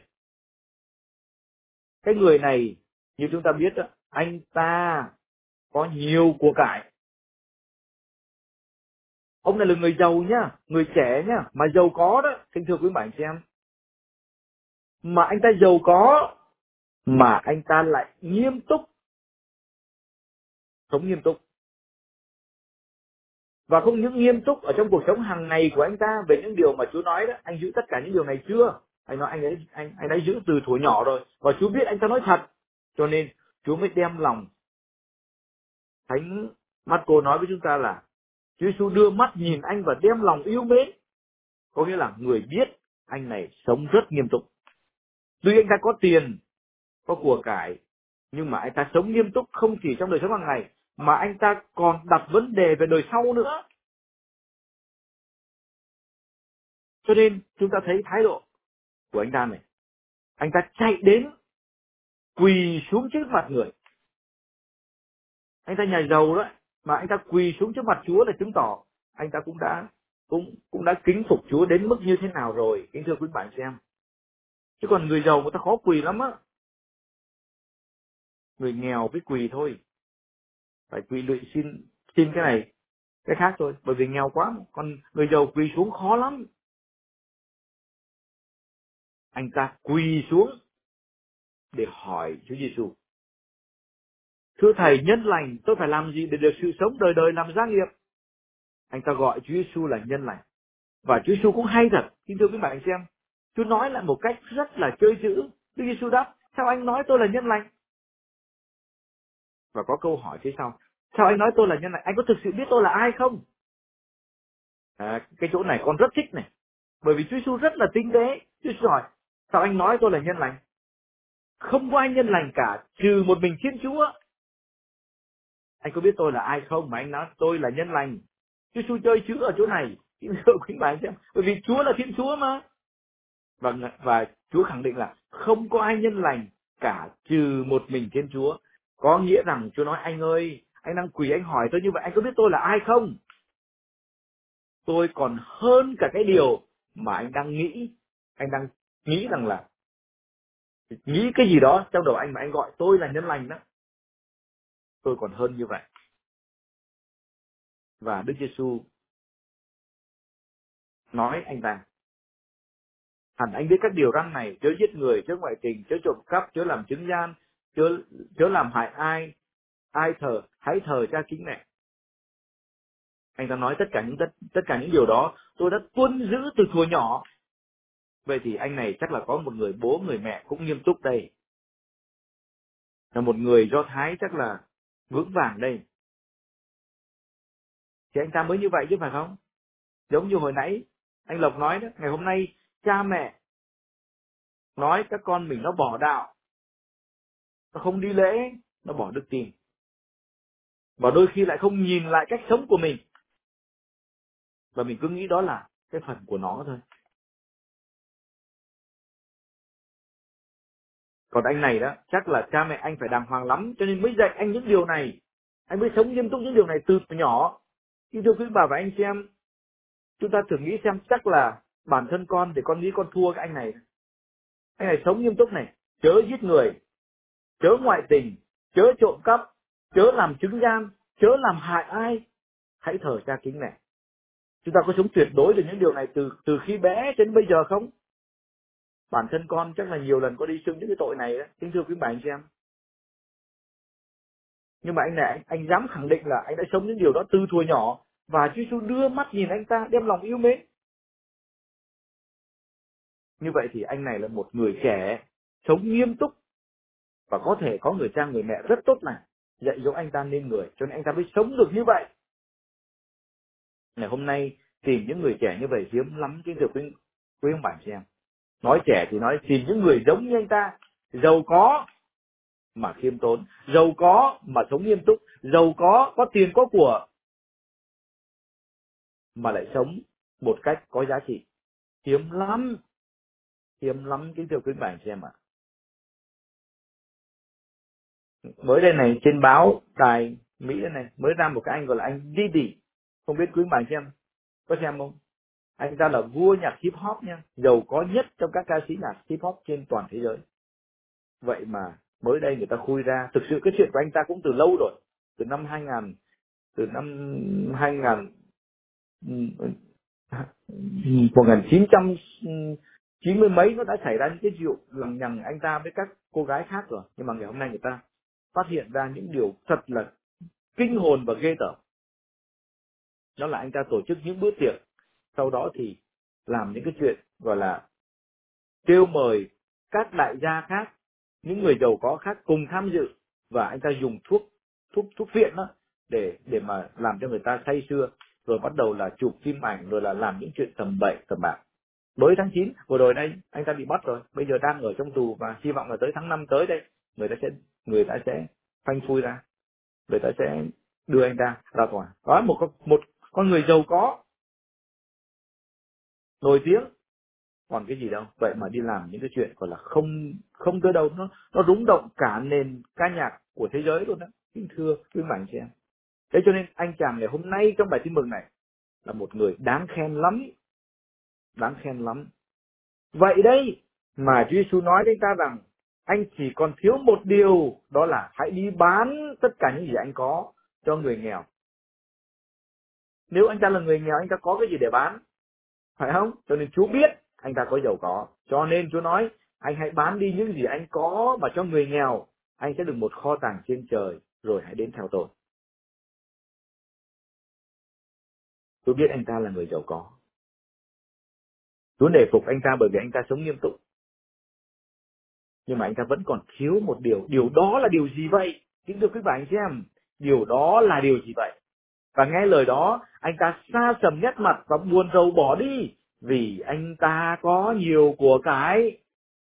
Cái người này, như chúng ta biết đó, anh ta có nhiều của cải. Ông này là người giàu nhá, người trẻ nhá, mà giàu có đó, kính thưa quý bạn xem. Mà anh ta giàu có, mà anh ta lại nghiêm túc, sống nghiêm túc. Và không những nghiêm túc ở trong cuộc sống hàng ngày của anh ta về những điều mà Chúa nói đó, anh giữ tất cả những điều này chưa? Anh nói anh đã giữ từ thuở nhỏ rồi, và Chúa biết anh ta nói thật, cho nên Chúa mới đem lòng. Thánh Marco nói với chúng ta là Chúa Giêsu đưa mắt nhìn anh và đem lòng yêu mến. Có nghĩa là người biết anh này sống rất nghiêm túc. Tuy anh ta có tiền, có của cải, Nhưng mà anh ta sống nghiêm túc không chỉ trong đời sống hàng ngày, mà anh ta còn đặt vấn đề về đời sau nữa. Cho nên chúng ta thấy thái độ của anh ta này. Anh ta chạy đến quỳ xuống trước mặt người. Anh ta nhà giàu đó, mà anh ta quỳ xuống trước mặt Chúa là chứng tỏ anh ta cũng đã kính phục Chúa đến mức như thế nào rồi, kính thưa quý bạn xem. Chứ còn người giàu người ta khó quỳ lắm á. Người nghèo biết quỳ thôi, phải quỳ lụy xin cái này cái khác thôi, bởi vì nghèo quá. Còn người giàu quỳ xuống khó lắm. Anh ta quỳ xuống để hỏi Chúa Giêsu: thưa thầy nhân lành, tôi phải làm gì để được sự sống đời đời làm gia nghiệp? Anh ta gọi Chúa Giêsu là nhân lành. Và Chúa Giêsu cũng hay thật, xin thưa quý bạn xem. Chúa nói lại một cách rất là chơi chữ. Chúa Giêsu đáp: sao anh nói tôi là nhân lành? Và có câu hỏi phía sau: sao anh nói tôi là nhân lành? Anh có thực sự biết tôi là ai không? Cái chỗ này con rất thích này. Bởi vì Chúa Giêsu rất là tinh tế. Chúa Giêsu hỏi: sao anh nói tôi là nhân lành? Không có ai nhân lành cả, trừ một mình Thiên Chúa. Anh có biết tôi là ai không mà anh nói tôi là nhân lành? Chúa Giêsu chơi chữ ở chỗ này. Xin thưa quý bạn xem. Bởi vì Chúa là Thiên Chúa mà. Và Chúa khẳng định là không có ai nhân lành cả, trừ một mình Thiên Chúa. Có nghĩa rằng Chúa nói: anh ơi, anh đang quỳ anh hỏi tôi như vậy, anh có biết tôi là ai không? Tôi còn hơn cả cái điều mà anh đang nghĩ. Anh đang nghĩ rằng là nghĩ cái gì đó trong đầu anh mà anh gọi tôi là nhân lành đó. Tôi còn hơn như vậy. Và Đức Giêsu nói anh ta: hẳn anh biết các điều răn này: chớ giết người, chớ ngoại tình, chớ trộm cắp, chớ làm chứng gian, chớ làm hại ai, hãy thờ cha kính mẹ. Anh ta nói tất cả những điều đó tôi đã tuân giữ từ thuở nhỏ. Vậy thì anh này chắc là có một người bố người mẹ cũng nghiêm túc đây, là một người Do Thái chắc là vững vàng đây. Thì anh ta mới như vậy chứ phải không? Giống như hồi nãy anh Lộc nói đó, ngày hôm nay cha mẹ nói các con mình nó bỏ đạo, nó không đi lễ, nó bỏ đức tin, và đôi khi lại không nhìn lại cách sống của mình, và mình cứ nghĩ đó là cái phần của nó thôi. Còn anh này đó, chắc là cha mẹ anh phải đàng hoàng lắm, cho nên mới dạy anh những điều này. Anh mới sống nghiêm túc những điều này từ nhỏ. Nhưng thưa quý bà và anh xem, chúng ta thử nghĩ xem, chắc là bản thân con để con nghĩ con thua cái anh này. Anh này sống nghiêm túc này: chớ giết người, chớ ngoại tình, chớ trộm cắp, chớ làm chứng gian, chớ làm hại ai, hãy thờ cha kính mẹ. Chúng ta có sống tuyệt đối được những điều này từ khi bé cho đến bây giờ không? Bản thân con chắc là nhiều lần có đi xưng những cái tội này đó, kính thưa quý bà anh xem. Nhưng mà anh này, anh dám khẳng định là anh đã sống những điều đó từ thuở nhỏ, và Chúa Giêsu đưa mắt nhìn anh ta, đem lòng yêu mến. Như vậy thì anh này là một người trẻ sống nghiêm túc, và có thể có người cha người mẹ rất tốt lành dạy dỗ anh ta nên người, cho nên anh ta mới sống được như vậy. Ngày hôm nay tìm những người trẻ như vậy hiếm lắm, kính thưa quý ông bạn xem. Nói trẻ thì nói tìm những người giống như anh ta, giàu có mà khiêm tốn, giàu có mà sống nghiêm túc, giàu có tiền có của mà lại sống một cách có giá trị. Hiếm lắm kính thưa quý bạn xem ạ. Mới đây này trên báo đài Mỹ đây này mới ra một cái anh gọi là anh Diddy, không biết quý bạn xem có xem không? Anh ta là vua nhạc hip hop nha, giàu có nhất trong các ca sĩ nhạc hip hop trên toàn thế giới. Vậy mà mới đây người ta khui ra, thực sự cái chuyện của anh ta cũng từ lâu rồi, từ năm 2000, từ năm 2000 1990 mấy nó đã xảy ra những cái chuyện lằng nhằng anh ta với các cô gái khác rồi. Nhưng mà ngày hôm nay người ta phát hiện ra những điều thật là kinh hồn và ghê tởm. Đó là anh ta tổ chức những bữa tiệc, sau đó thì làm những cái chuyện gọi là kêu mời các đại gia khác, những người giàu có khác cùng tham dự, và anh ta dùng thuốc phiện đó để mà làm cho người ta say sưa, rồi bắt đầu là chụp phim ảnh, rồi là làm những chuyện tầm bậy tầm bạ. Mới tháng 9 vừa rồi đây anh ta bị bắt rồi, bây giờ đang ở trong tù, và hy vọng là tới tháng 5 tới đây người ta sẽ phanh phui ra, người ta sẽ đưa anh ta ra tòa. Đó, một con người giàu có, nổi tiếng, còn cái gì đâu. Vậy mà đi làm những cái chuyện gọi là không tới đâu, nó rúng động cả nền ca nhạc của thế giới luôn đó, kính thưa quý bạn chị em. Thế cho nên anh chàng ngày hôm nay trong bài tin mừng này là một người đáng khen lắm, đáng khen lắm. Vậy đây mà Chúa Giêsu nói đến ta rằng anh chỉ còn thiếu một điều, đó là hãy đi bán tất cả những gì anh có cho người nghèo. Nếu anh ta là người nghèo, anh ta có cái gì để bán, phải không? Cho nên Chúa biết anh ta có giàu có, cho nên Chúa nói anh hãy bán đi những gì anh có mà cho người nghèo, anh sẽ được một kho tàng trên trời, rồi hãy đến theo tôi. Tôi biết anh ta là người giàu có. Chúa nể phục anh ta bởi vì anh ta sống nghiêm túc. Nhưng mà anh ta vẫn còn thiếu một điều. Điều đó là điều gì vậy? Kính thưa quý bạn chị em, điều đó là điều gì vậy? Và nghe lời đó, anh ta xa sầm nét mặt và buồn rầu bỏ đi, vì anh ta có nhiều của cái.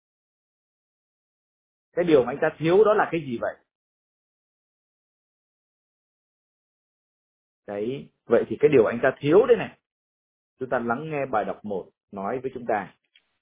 Cái điều mà anh ta thiếu đó là cái gì vậy? Đấy, vậy thì cái điều anh ta thiếu đây này. Chúng ta lắng nghe bài đọc 1 nói với chúng ta.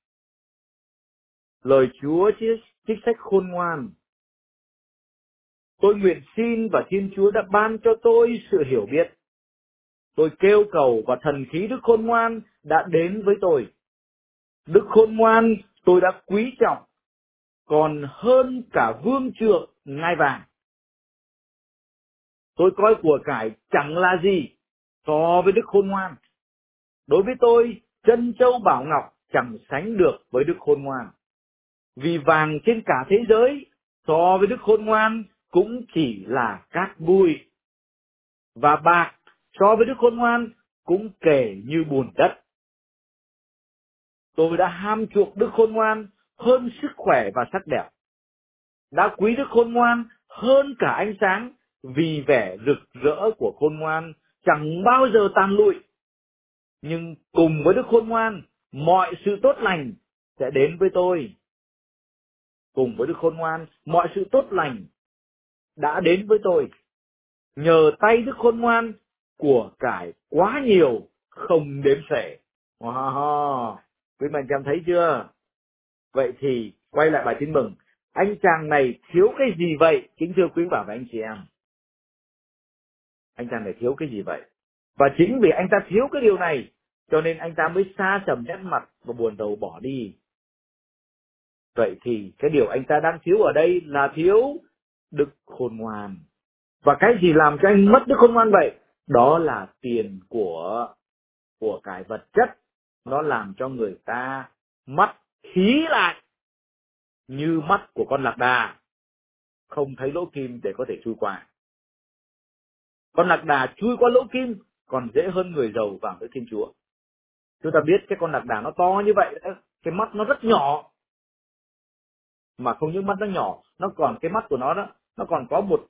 Lời Chúa trích sách khôn ngoan. Tôi nguyện xin và Thiên Chúa đã ban cho tôi sự hiểu biết. Tôi kêu cầu và thần khí Đức Khôn Ngoan đã đến với tôi. Đức Khôn Ngoan tôi đã quý trọng, còn hơn cả vương trượng ngai vàng. Tôi coi của cải chẳng là gì so với Đức Khôn Ngoan. Đối với tôi, trân châu bảo ngọc chẳng sánh được với Đức Khôn Ngoan. Vì vàng trên cả thế giới so với Đức Khôn Ngoan cũng chỉ là cát bụi. Và bạc so với Đức Khôn Ngoan cũng kể như bùn đất. Tôi đã ham chuộc Đức Khôn Ngoan hơn sức khỏe và sắc đẹp. Đã quý Đức Khôn Ngoan hơn cả ánh sáng, vì vẻ rực rỡ của Khôn Ngoan chẳng bao giờ tàn lụi. Nhưng cùng với Đức Khôn Ngoan, mọi sự tốt lành sẽ đến với tôi. Cùng với Đức Khôn Ngoan, mọi sự tốt lành đã đến với tôi. Nhờ tay Đức Khôn Ngoan, của cải quá nhiều, không đếm xuể. Wow, quý bạn em thấy chưa? Vậy thì quay lại bài tin mừng. Anh chàng này thiếu cái gì vậy? Kính thưa quý bà và anh chị em. Anh chàng này thiếu cái gì vậy? Và chính vì anh ta thiếu cái điều này, cho nên anh ta mới xa sầm nét mặt và buồn rầu bỏ đi. Vậy thì cái điều anh ta đang thiếu ở đây là thiếu Đức Khôn Ngoan. Và cái gì làm cho anh mất Đức Khôn Ngoan vậy? Đó là tiền của cải vật chất. Nó làm cho người ta mắt hí lại như mắt của con lạc đà, không thấy lỗ kim để có thể chui qua. Con lạc đà chui qua lỗ kim còn dễ hơn người giàu vào với Thiên Chúa. Chúng ta biết cái con lạc đà nó to như vậy, cái mắt nó rất nhỏ. Mà không những mắt nó nhỏ, nó còn cái mắt của nó đó, nó còn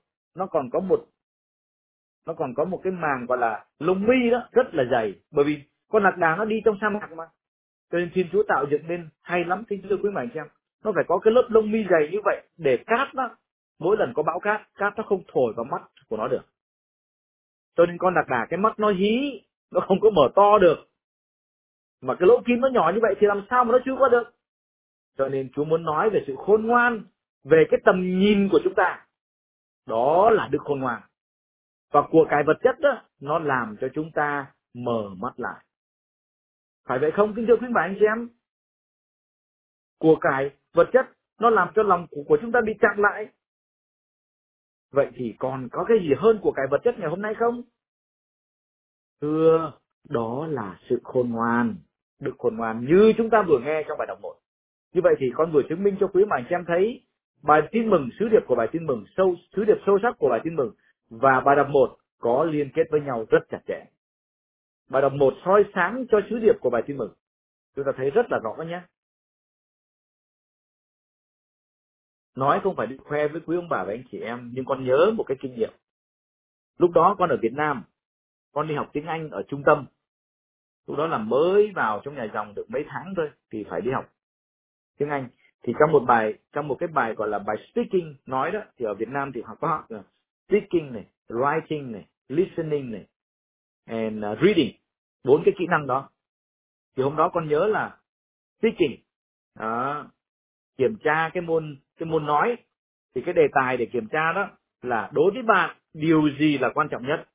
có một cái màng gọi là lông mi đó, rất là dày. Bởi vì con lạc đà nó đi trong sa mạc mà. Cho nên Thiên Chúa tạo dựng nên hay lắm, kính thưa quý mày xem. Nó phải có cái lớp lông mi dày như vậy để cát đó, mỗi lần có bão cát nó không thổi vào mắt của nó được. Cho nên con lạc đà cái mắt nó hí, nó không có mở to được. Mà cái lỗ kim nó nhỏ như vậy thì làm sao mà nó chui qua được? Cho nên Chúa muốn nói về sự khôn ngoan, về cái tầm nhìn của chúng ta. Đó là Đức Khôn Ngoan. Và của cải vật chất đó, nó làm cho chúng ta mở mắt lại. Phải vậy không, kính thưa quý bà anh chị em? Của cải vật chất nó làm cho lòng của chúng ta bị chặn lại. Vậy thì còn có cái gì hơn của cải vật chất ngày hôm nay không? Thưa, đó là sự khôn ngoan. Đức Khôn Ngoan như chúng ta vừa nghe trong bài đọc 1. Như vậy thì con vừa chứng minh cho quý bà anh chị em thấy bài tin mừng, sứ điệp của bài tin mừng, sứ điệp sâu sắc của bài tin mừng và bài đọc 1 có liên kết với nhau rất chặt chẽ. Bài đọc 1 soi sáng cho sứ điệp của bài tin mừng. Chúng ta thấy rất là rõ nhé. Nói không phải đi khoe với quý ông bà và anh chị em, nhưng con nhớ một cái kinh nghiệm. Lúc đó con ở Việt Nam, con đi học tiếng Anh ở trung tâm. Lúc đó là mới vào trong nhà dòng được mấy tháng thôi thì phải đi học tiếng Anh. Thì trong một cái bài gọi là bài speaking nói đó, thì ở Việt Nam thì họ có học là speaking này, writing này, listening này, and reading, 4 cái kỹ năng đó. Thì hôm đó con nhớ là speaking, đó, kiểm tra cái môn nói, thì cái đề tài để kiểm tra đó là đối với bạn điều gì là quan trọng nhất.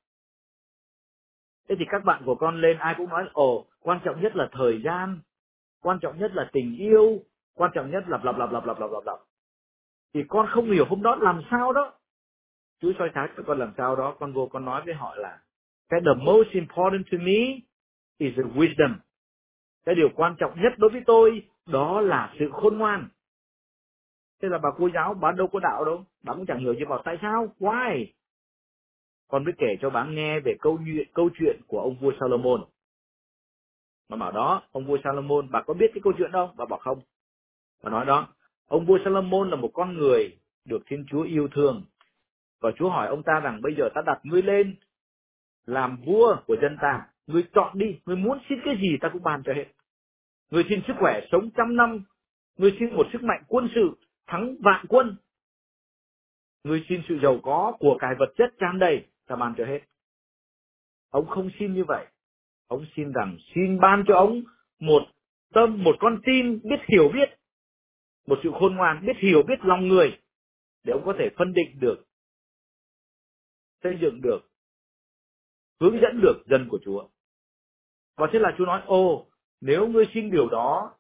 Thế thì các bạn của con lên ai cũng nói quan trọng nhất là thời gian, quan trọng nhất là tình yêu, quan trọng nhất là bla bla bla bla bla bla bla. Thì con không hiểu hôm đó làm sao đó, Chúa soi sáng cho con làm sao đó, con vô con nói với họ là cái the most important to me is the wisdom. Cái điều quan trọng nhất đối với tôi đó là sự khôn ngoan. Thế là bà cô giáo, bà đâu có đạo đâu, bà cũng chẳng hiểu gì, bảo tại sao, why. Con mới kể cho bà nghe về câu chuyện của ông vua Salomon. Bà bảo đó, ông vua Salomon, bà có biết cái câu chuyện đâu? Bà bảo không. Bà nói đó, ông vua Salomon là một con người được Thiên Chúa yêu thương. Và Chúa hỏi ông ta rằng bây giờ ta đặt ngươi lên làm vua của dân ta. Ngươi chọn đi, ngươi muốn xin cái gì ta cũng ban cho hết. Ngươi xin sức khỏe sống 100 năm. Ngươi xin một sức mạnh quân sự thắng vạn quân. Ngươi xin sự giàu có của cải vật chất tràn đầy, ta ban cho hết. Ông không xin như vậy. Ông xin rằng xin ban cho ông một con tim biết hiểu biết, một sự khôn ngoan biết hiểu biết lòng người, để ông có thể phân định được, xây dựng được, hướng dẫn được dân của Chúa. Và thế là Chúa nói, nếu ngươi xin điều đó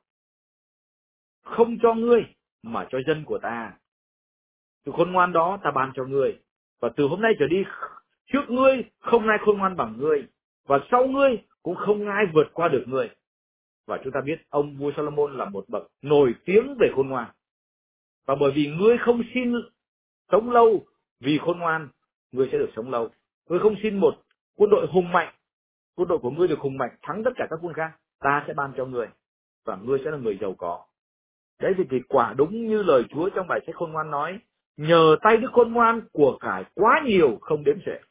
không cho ngươi mà cho dân của ta, sự khôn ngoan đó ta ban cho ngươi. Và từ hôm nay trở đi, trước ngươi không ai khôn ngoan bằng ngươi, và sau ngươi cũng không ai vượt qua được ngươi. Và chúng ta biết ông vua Salomon là một bậc nổi tiếng về khôn ngoan. Và bởi vì ngươi không xin sống lâu vì khôn ngoan, ngươi sẽ được sống lâu. Ngươi không xin một quân đội hùng mạnh, quân đội của ngươi được hùng mạnh thắng tất cả các quân khác, ta sẽ ban cho ngươi, và ngươi sẽ là người giàu có. Đấy thì quả đúng như lời Chúa trong bài sách khôn ngoan nói, nhờ tay đức khôn ngoan của cải quá nhiều không đếm xuể.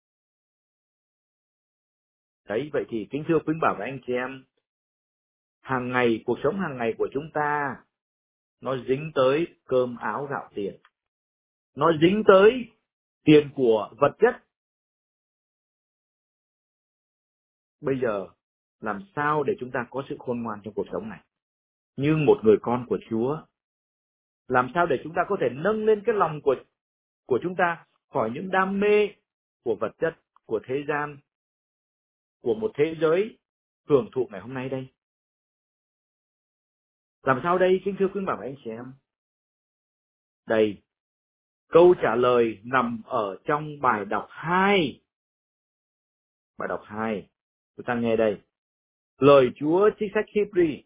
Đấy, vậy thì kính thưa quý bảo và anh chị em, hàng ngày, cuộc sống hàng ngày của chúng ta nó dính tới cơm áo gạo tiền, nó dính tới tiền của vật chất. Bây giờ làm sao để chúng ta có sự khôn ngoan trong cuộc sống này như một người con của Chúa? Làm sao để chúng ta có thể nâng lên cái lòng của chúng ta khỏi những đam mê của vật chất, của thế gian, của một thế giới hưởng thụ ngày hôm nay đây? Làm sao đây, kính thưa quý bà và anh chị em? Đây, câu trả lời nằm ở trong bài đọc 2. Bài đọc 2, chúng ta nghe đây. Lời Chúa trích sách Hebrew.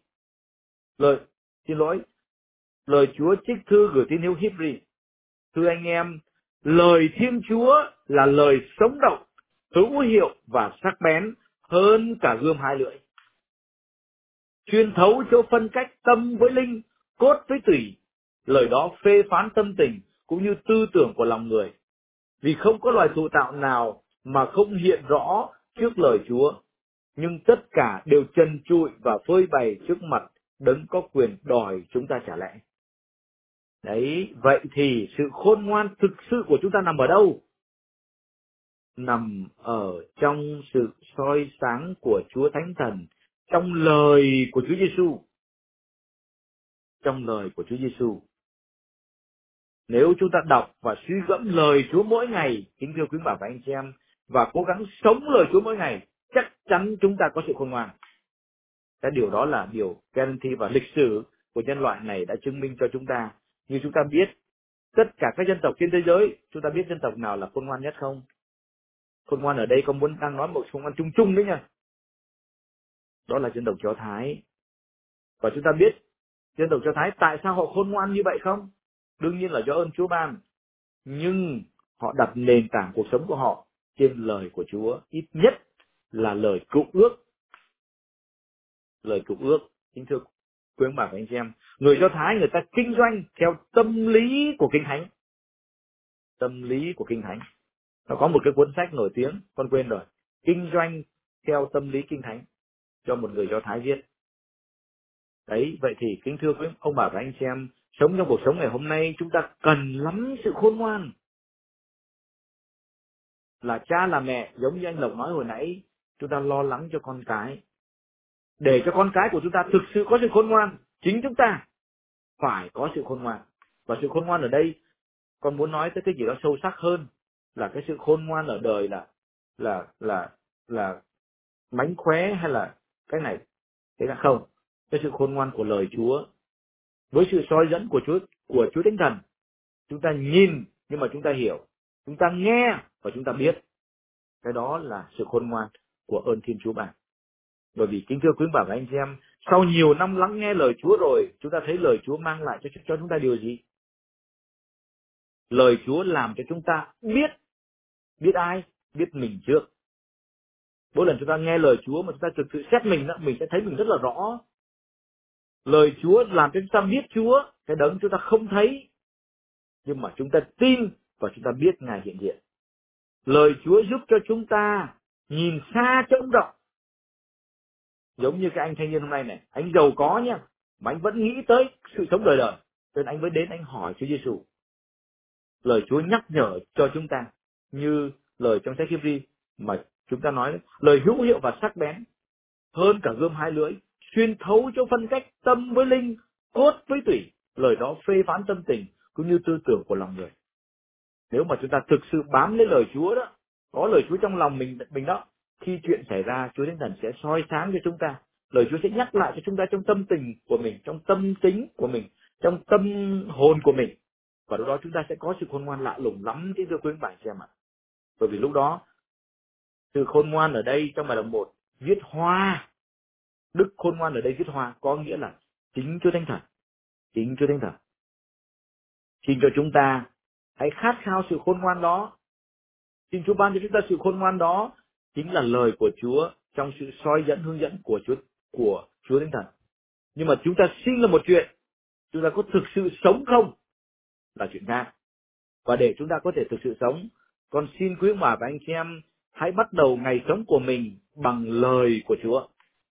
Lời Chúa trích thư gửi tín hữu Hebrew. Thưa anh em, lời Thiên Chúa là lời sống động, hữu hiệu và sắc bén hơn cả gươm 2 lưỡi, chuyên thấu chỗ phân cách tâm với linh, cốt với tủy. Lời đó phê phán tâm tình cũng như tư tưởng của lòng người. Vì không có loài thụ tạo nào mà không hiện rõ trước lời Chúa, nhưng tất cả đều trần trụi và phơi bày trước mặt đấng có quyền đòi chúng ta trả lẽ. Đấy, vậy thì sự khôn ngoan thực sự của chúng ta nằm ở đâu? Nằm ở trong sự soi sáng của Chúa Thánh Thần, trong lời của Chúa Giêsu. Trong lời của Chúa Giêsu. Nếu chúng ta đọc và suy gẫm lời Chúa mỗi ngày, kính thưa quý bà và anh chị em, và cố gắng sống lời Chúa mỗi ngày, chắc chắn chúng ta có sự khôn ngoan. Cái điều đó là điều guarantee, và lịch sử của nhân loại này đã chứng minh cho chúng ta. Như chúng ta biết, tất cả các dân tộc trên thế giới, chúng ta biết dân tộc nào là khôn ngoan nhất không? Khôn ngoan ở đây con muốn đang nói một khôn ngoan chung chung đấy nha. Đó là dân tộc Do Thái. Và chúng ta biết dân tộc Do Thái tại sao họ khôn ngoan như vậy không? Đương nhiên là do ơn Chúa ban. Nhưng họ đặt nền tảng cuộc sống của họ trên lời của Chúa, ít nhất là lời cựu ước. Lời cựu ước, kính thưa quý ông bà và anh chị em, người Do Thái người ta kinh doanh theo tâm lý của Kinh Thánh. Tâm lý của Kinh Thánh. Nó có một cái cuốn sách nổi tiếng, con quên rồi. Kinh doanh theo tâm lý Kinh Thánh, do một người Do Thái viết. Đấy, vậy thì kính thưa quý ông bà và anh chị em, sống trong cuộc sống ngày hôm nay chúng ta cần lắm sự khôn ngoan. Là cha là mẹ, giống như anh Lộc nói hồi nãy, chúng ta lo lắng cho con cái. Để cho con cái của chúng ta thực sự có sự khôn ngoan, chính chúng ta phải có sự khôn ngoan. Và sự khôn ngoan ở đây, con muốn nói tới cái gì đó sâu sắc hơn, là cái sự khôn ngoan ở đời là mánh khóe hay là cái này. Thế là không. Cái sự khôn ngoan của lời Chúa, với sự soi dẫn của Chúa Thánh Thần, chúng ta nhìn nhưng mà chúng ta hiểu, chúng ta nghe và chúng ta biết. Cái đó là sự khôn ngoan của ơn Thiên Chúa bạn. Bởi vì kính thưa quý bà và anh chị em, sau nhiều năm lắng nghe lời Chúa rồi, chúng ta thấy lời Chúa mang lại cho chúng ta điều gì? Lời Chúa làm cho chúng ta biết ai? Biết mình trước. Mỗi lần chúng ta nghe lời Chúa mà chúng ta thực sự xét mình đó, mình sẽ thấy mình rất là rõ. Lời Chúa làm cho chúng ta biết Chúa, cái đấng chúng ta không thấy, nhưng mà chúng ta tin và chúng ta biết Ngài hiện diện. Lời Chúa giúp cho chúng ta nhìn xa trông rộng. Giống như cái anh thanh niên hôm nay này, anh giàu có nhá, mà anh vẫn nghĩ tới sự sống đời đời. Cho nên anh mới đến anh hỏi Chúa Giêsu. Lời Chúa nhắc nhở cho chúng ta, như lời trong sách Hi-bri mà chúng ta nói, lời hữu hiệu và sắc bén hơn cả gươm hai lưỡi, xuyên thấu cho phân cách tâm với linh, cốt với tủy. Lời đó phê phán tâm tình cũng như tư tưởng của lòng người. Nếu mà chúng ta thực sự bám lấy lời Chúa đó, có lời Chúa trong lòng mình đó, khi chuyện xảy ra, Chúa Thánh Thần sẽ soi sáng cho chúng ta. Lời Chúa sẽ nhắc lại cho chúng ta trong tâm tình của mình, trong tâm tính của mình, trong tâm hồn của mình. Và lúc đó chúng ta sẽ có sự khôn ngoan lạ lùng lắm, thưa quý bạn xem ạ. Bởi vì lúc đó, sự khôn ngoan ở đây trong bài đọc 1, viết hoa. Đức khôn ngoan ở đây viết hoa, có nghĩa là chính Chúa Thánh Thần. Chính Chúa Thánh Thần. Xin cho chúng ta hãy khát khao sự khôn ngoan đó. Xin Chúa ban cho chúng ta sự khôn ngoan đó, chính là lời của Chúa trong sự soi dẫn hướng dẫn của Chúa Thánh Thần. Nhưng mà chúng ta xin là một chuyện, chúng ta có thực sự sống không là chuyện khác. Và để chúng ta có thể thực sự sống, con xin quý ông bà và anh chị em hãy bắt đầu ngày sống của mình bằng lời của Chúa.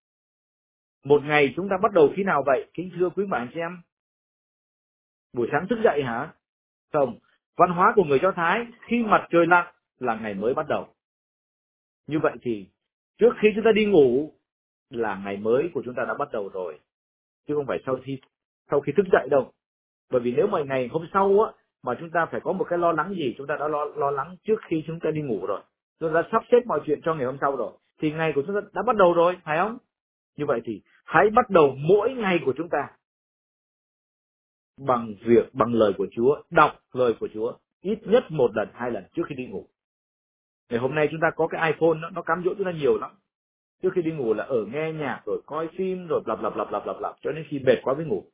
Một ngày chúng ta bắt đầu khi nào vậy? Kính thưa quý ông bà anh chị em, buổi sáng thức dậy hả? Không. Văn hóa của người Do Thái, khi mặt trời lặn là ngày mới bắt đầu. Như vậy thì trước khi chúng ta đi ngủ là ngày mới của chúng ta đã bắt đầu rồi, chứ không phải sau khi thức dậy đâu. Bởi vì nếu mà ngày hôm sau á mà chúng ta phải có một cái lo lắng gì, chúng ta đã lo lắng trước khi chúng ta đi ngủ rồi, chúng ta đã sắp xếp mọi chuyện cho ngày hôm sau rồi, thì ngày của chúng ta đã bắt đầu rồi, phải không? Như vậy thì hãy bắt đầu mỗi ngày của chúng ta bằng lời của Chúa, đọc lời của Chúa ít nhất 1 lần 2 lần trước khi đi ngủ. Ngày hôm nay chúng ta có cái iPhone nó cám dỗ chúng ta nhiều lắm. Trước khi đi ngủ là ở nghe nhạc rồi coi phim rồi lặp cho đến khi mệt quá mới ngủ.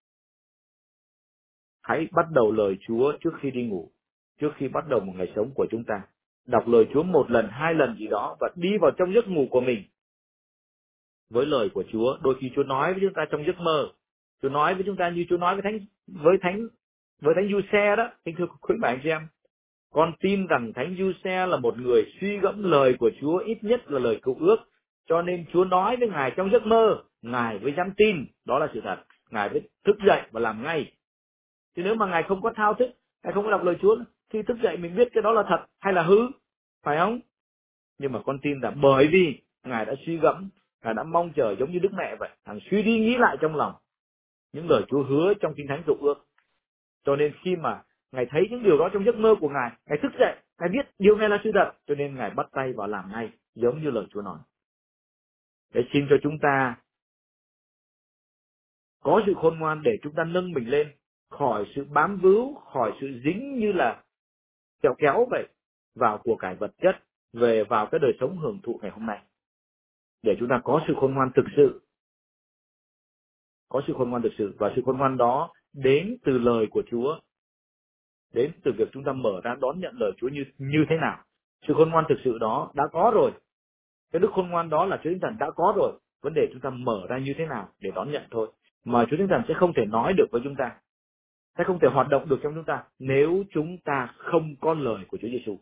Hãy bắt đầu lời Chúa trước khi đi ngủ, trước khi bắt đầu một ngày sống của chúng ta. Đọc lời Chúa 1 lần 2 lần gì đó và đi vào trong giấc ngủ của mình với lời của Chúa. Đôi khi Chúa nói với chúng ta trong giấc mơ, Chúa nói với chúng ta như Chúa nói với thánh Giuse đó. Kính thưa quý bạn chị em, con tin rằng thánh Giuse là một người suy gẫm lời của Chúa, ít nhất là lời cựu ước, cho nên Chúa nói với ngài trong giấc mơ, ngài mới dám tin đó là sự thật, ngài mới thức dậy và làm ngay. Chứ nếu mà ngài không có thao thức, ngài không có đọc lời Chúa, khi thức dậy mình biết cái đó là thật hay là hư, phải không? Nhưng mà con tin rằng bởi vì ngài đã suy gẫm, ngài đã mong chờ giống như Đức Mẹ vậy, thằng suy đi nghĩ lại trong lòng những lời Chúa hứa trong Kinh Thánh Cựu Ước. Cho nên khi mà ngài thấy những điều đó trong giấc mơ của ngài thức dậy, ngài biết điều này là sự thật, cho nên ngài bắt tay vào làm ngay giống như lời Chúa nói. Để xin cho chúng ta có sự khôn ngoan để chúng ta nâng mình lên khỏi sự bám víu, khỏi sự dính như là kẹo kéo vậy vào của cải vật chất, vào cái đời sống hưởng thụ ngày hôm nay. Để chúng ta có sự khôn ngoan thực sự. Có sự khôn ngoan thực sự, và sự khôn ngoan đó đến từ lời của Chúa, đến từ việc chúng ta mở ra đón nhận lời Chúa như thế nào. Sự khôn ngoan thực sự đó đã có rồi. Cái đức khôn ngoan đó là Chúa Thánh Thần đã có rồi. Vấn đề chúng ta mở ra như thế nào để đón nhận thôi. Mà Chúa Thánh Thần sẽ không thể nói được với chúng ta, sẽ không thể hoạt động được trong chúng ta nếu chúng ta không có lời của Chúa Giêsu.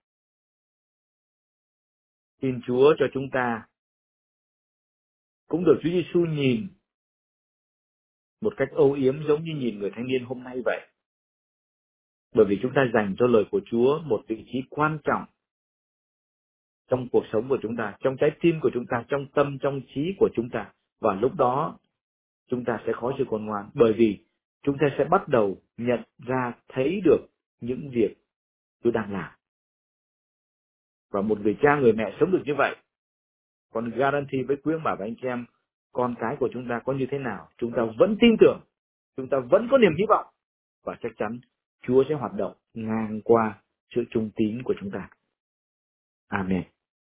Xin Chúa cho chúng ta cũng được Chúa Giêsu nhìn một cách âu yếm giống như nhìn người thanh niên hôm nay vậy. Bởi vì chúng ta dành cho lời của Chúa một vị trí quan trọng trong cuộc sống của chúng ta, trong trái tim của chúng ta, trong tâm, trong trí của chúng ta. Và lúc đó chúng ta sẽ có sự khôn ngoan, bởi vì chúng ta sẽ bắt đầu nhận ra, thấy được những việc Chúa đang làm. Và một người cha, người mẹ sống được như vậy, còn guarantee với quý ông bà và anh chị em, con cái của chúng ta có như thế nào, chúng ta vẫn tin tưởng, chúng ta vẫn có niềm hy vọng, và chắc chắn Chúa sẽ hoạt động ngang qua sự trung tín của chúng ta. Amen.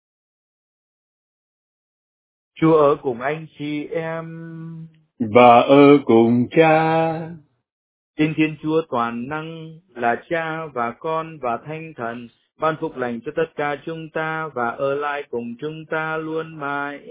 Chúa ở cùng anh chị em. Và ở cùng Cha. Xin Thiên Chúa toàn năng là Cha và Con và Thánh Thần ban phúc lành cho tất cả chúng ta và ở lại cùng chúng ta luôn mãi.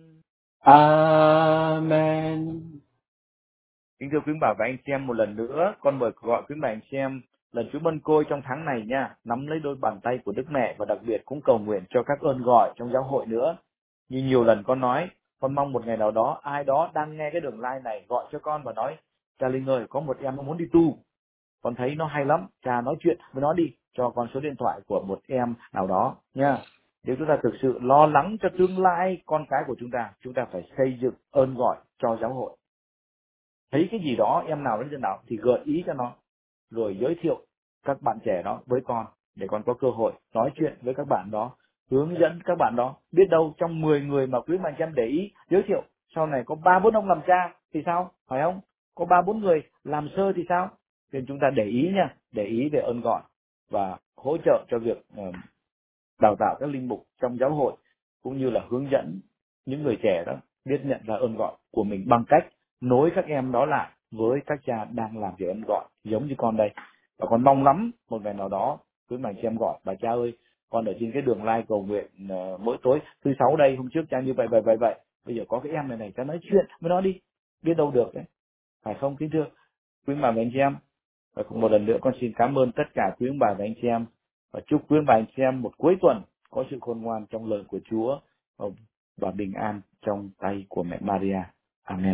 Amen. Kính thưa quý bà và anh chị em, một lần nữa con mời gọi quý bà anh chị em lần Chúa Mân Côi trong tháng này nha, nắm lấy đôi bàn tay của Đức Mẹ và đặc biệt cũng cầu nguyện cho các ơn gọi trong giáo hội nữa. Như nhiều lần con nói, con mong một ngày nào đó ai đó đang nghe cái đường live này gọi cho con và nói: Cha Linh ơi, có một em nó muốn đi tu, con thấy nó hay lắm, cha nói chuyện với nó đi, cho con số điện thoại của một em nào đó nha. Nếu chúng ta thực sự lo lắng cho tương lai con cái của chúng ta phải xây dựng ơn gọi cho giáo hội. Thấy cái gì đó em nào đến dân nào thì gợi ý cho nó, rồi giới thiệu các bạn trẻ đó với con, để con có cơ hội nói chuyện với các bạn đó, hướng dẫn các bạn đó. Biết đâu trong 10 người mà quý bạn em để ý giới thiệu, sau này có 3-4 ông làm cha thì sao, phải không? Có 3-4 người làm sơ thì sao? Nên chúng ta để ý nha, để ý về ơn gọi và hỗ trợ cho việc đào tạo các linh mục trong giáo hội, cũng như là hướng dẫn những người trẻ đó biết nhận ra ơn gọi của mình bằng cách nối các em đó lại với các cha đang làm việc ơn gọi giống như con đây. Và con mong lắm một ngày nào đó quý mày chị em gọi: bà cha ơi, con ở trên cái đường live cầu nguyện mỗi tối thứ 6 đây, hôm trước cha như vậy, bây giờ có cái em này cha nói chuyện với nó đi, biết đâu được đấy, phải không kính thưa quý bà và anh chị em? Và cũng một lần nữa con xin cảm ơn tất cả quý ông bà và anh chị em, và chúc quý ông bà anh chị em một cuối tuần có sự khôn ngoan trong lời của Chúa và bình an trong tay của mẹ Maria. Amen.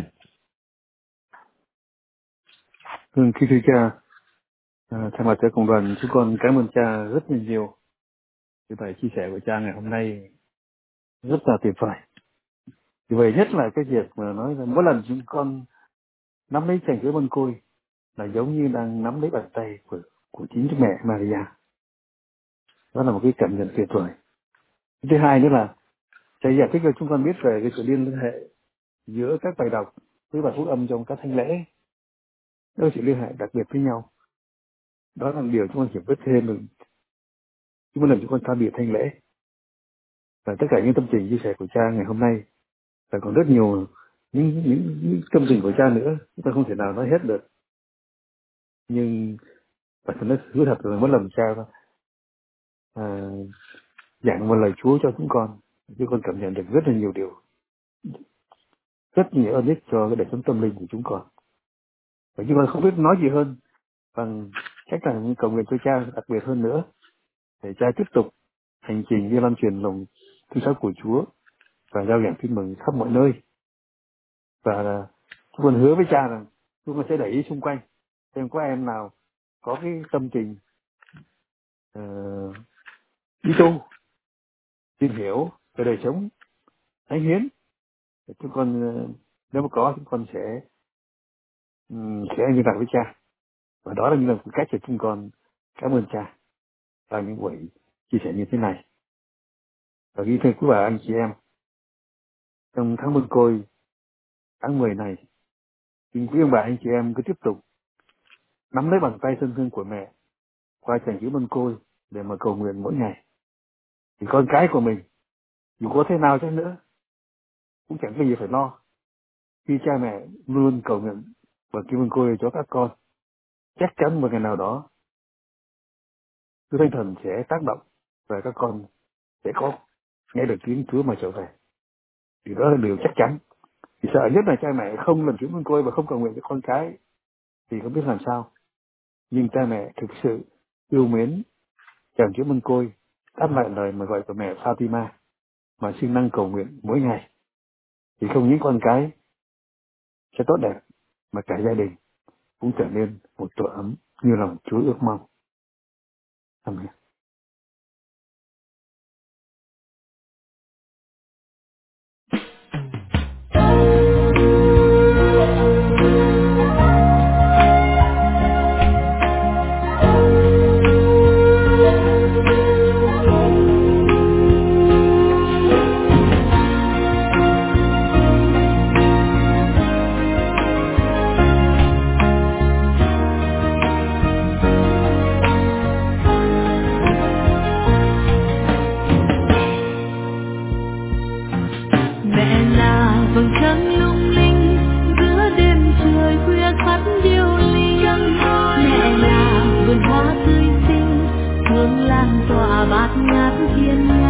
Kính thưa cha, thay mặt cho cộng đoàn chúng con cảm ơn cha rất là nhiều. Cái bài chia sẻ của cha ngày hôm nay rất là tuyệt vời. Vì vậy nhất là cái việc mà nói là mỗi lần chúng con nắm lấy chàng Chúa Mân Côi là giống như đang nắm lấy bàn tay của chính Đức Mẹ Maria. Đó là một cái cảm nhận tuyệt vời. Thứ hai nữa là cha giải thích cho chúng con biết về cái sự liên hệ giữa các bài đọc với bài phúc âm trong các thánh lễ. Đó là sự liên hệ đặc biệt với nhau. Đó là điều chúng con hiểu biết thêm được mỗi lần chúng con tham dự thánh lễ. Và tất cả những tâm tình chia sẻ của cha ngày hôm nay, và còn rất nhiều những tâm tình của cha nữa, chúng ta không thể nào nói hết được. Nhưng phải nói thú thật là mỗi lần cha giảng một lời Chúa cho chúng con cảm nhận được rất là nhiều điều, rất nhiều ơn ích cho cái đời sống tâm linh của chúng con. Và chúng con không biết nói gì hơn bằng cách là cầu nguyện cho cha đặc biệt hơn nữa, để cha tiếp tục hành trình đi lan truyền lòng thương xót của Chúa và giao giảng tin mừng khắp mọi nơi. Và chúng con hứa với cha rằng chúng con sẽ để ý xung quanh xem có em nào có cái tâm tình đi tu, tìm hiểu về đời sống thánh hiến. Chúng con nếu mà có, chúng con sẽ liên lạc với cha. Và đó là một cách để chúng con cảm ơn cha vào những buổi chia sẻ như thế này. Và ghi thưa quý bà anh chị em, trong tháng Mân Côi tháng 10 này, xin quý ông bà anh chị em cứ tiếp tục nắm lấy bàn tay thân thương của mẹ qua tràng chữ Mân Côi để mà cầu nguyện mỗi ngày. Thì con cái của mình dù có thế nào chăng nữa cũng chẳng có gì phải lo, khi cha mẹ luôn cầu nguyện và kêu Mân Côi cho các con. Chắc chắn một ngày nào đó Đức Thánh Thần sẽ tác động và các con sẽ có nghe được tiếng Chúa mà trở về. Thì đó là điều chắc chắn. Thì sợ nhất là cha mẹ không làm Chúa Mân Côi và không cầu nguyện cho con cái thì không biết làm sao. Nhưng cha mẹ thực sự yêu mến chàng Chúa Mân Côi, đáp lại lời mà gọi của mẹ Fatima mà siêng năng cầu nguyện mỗi ngày, thì không những con cái sẽ tốt đẹp mà cả gia đình cũng trở nên một tổ ấm như lòng Chúa ước mong. Amen. Mẹ là vầng trăng lung linh giữa đêm trời khuya khắt điêu linh. Mẹ là vườn hoa tươi xinh hương lan tỏa bát ngát thiên nhiên.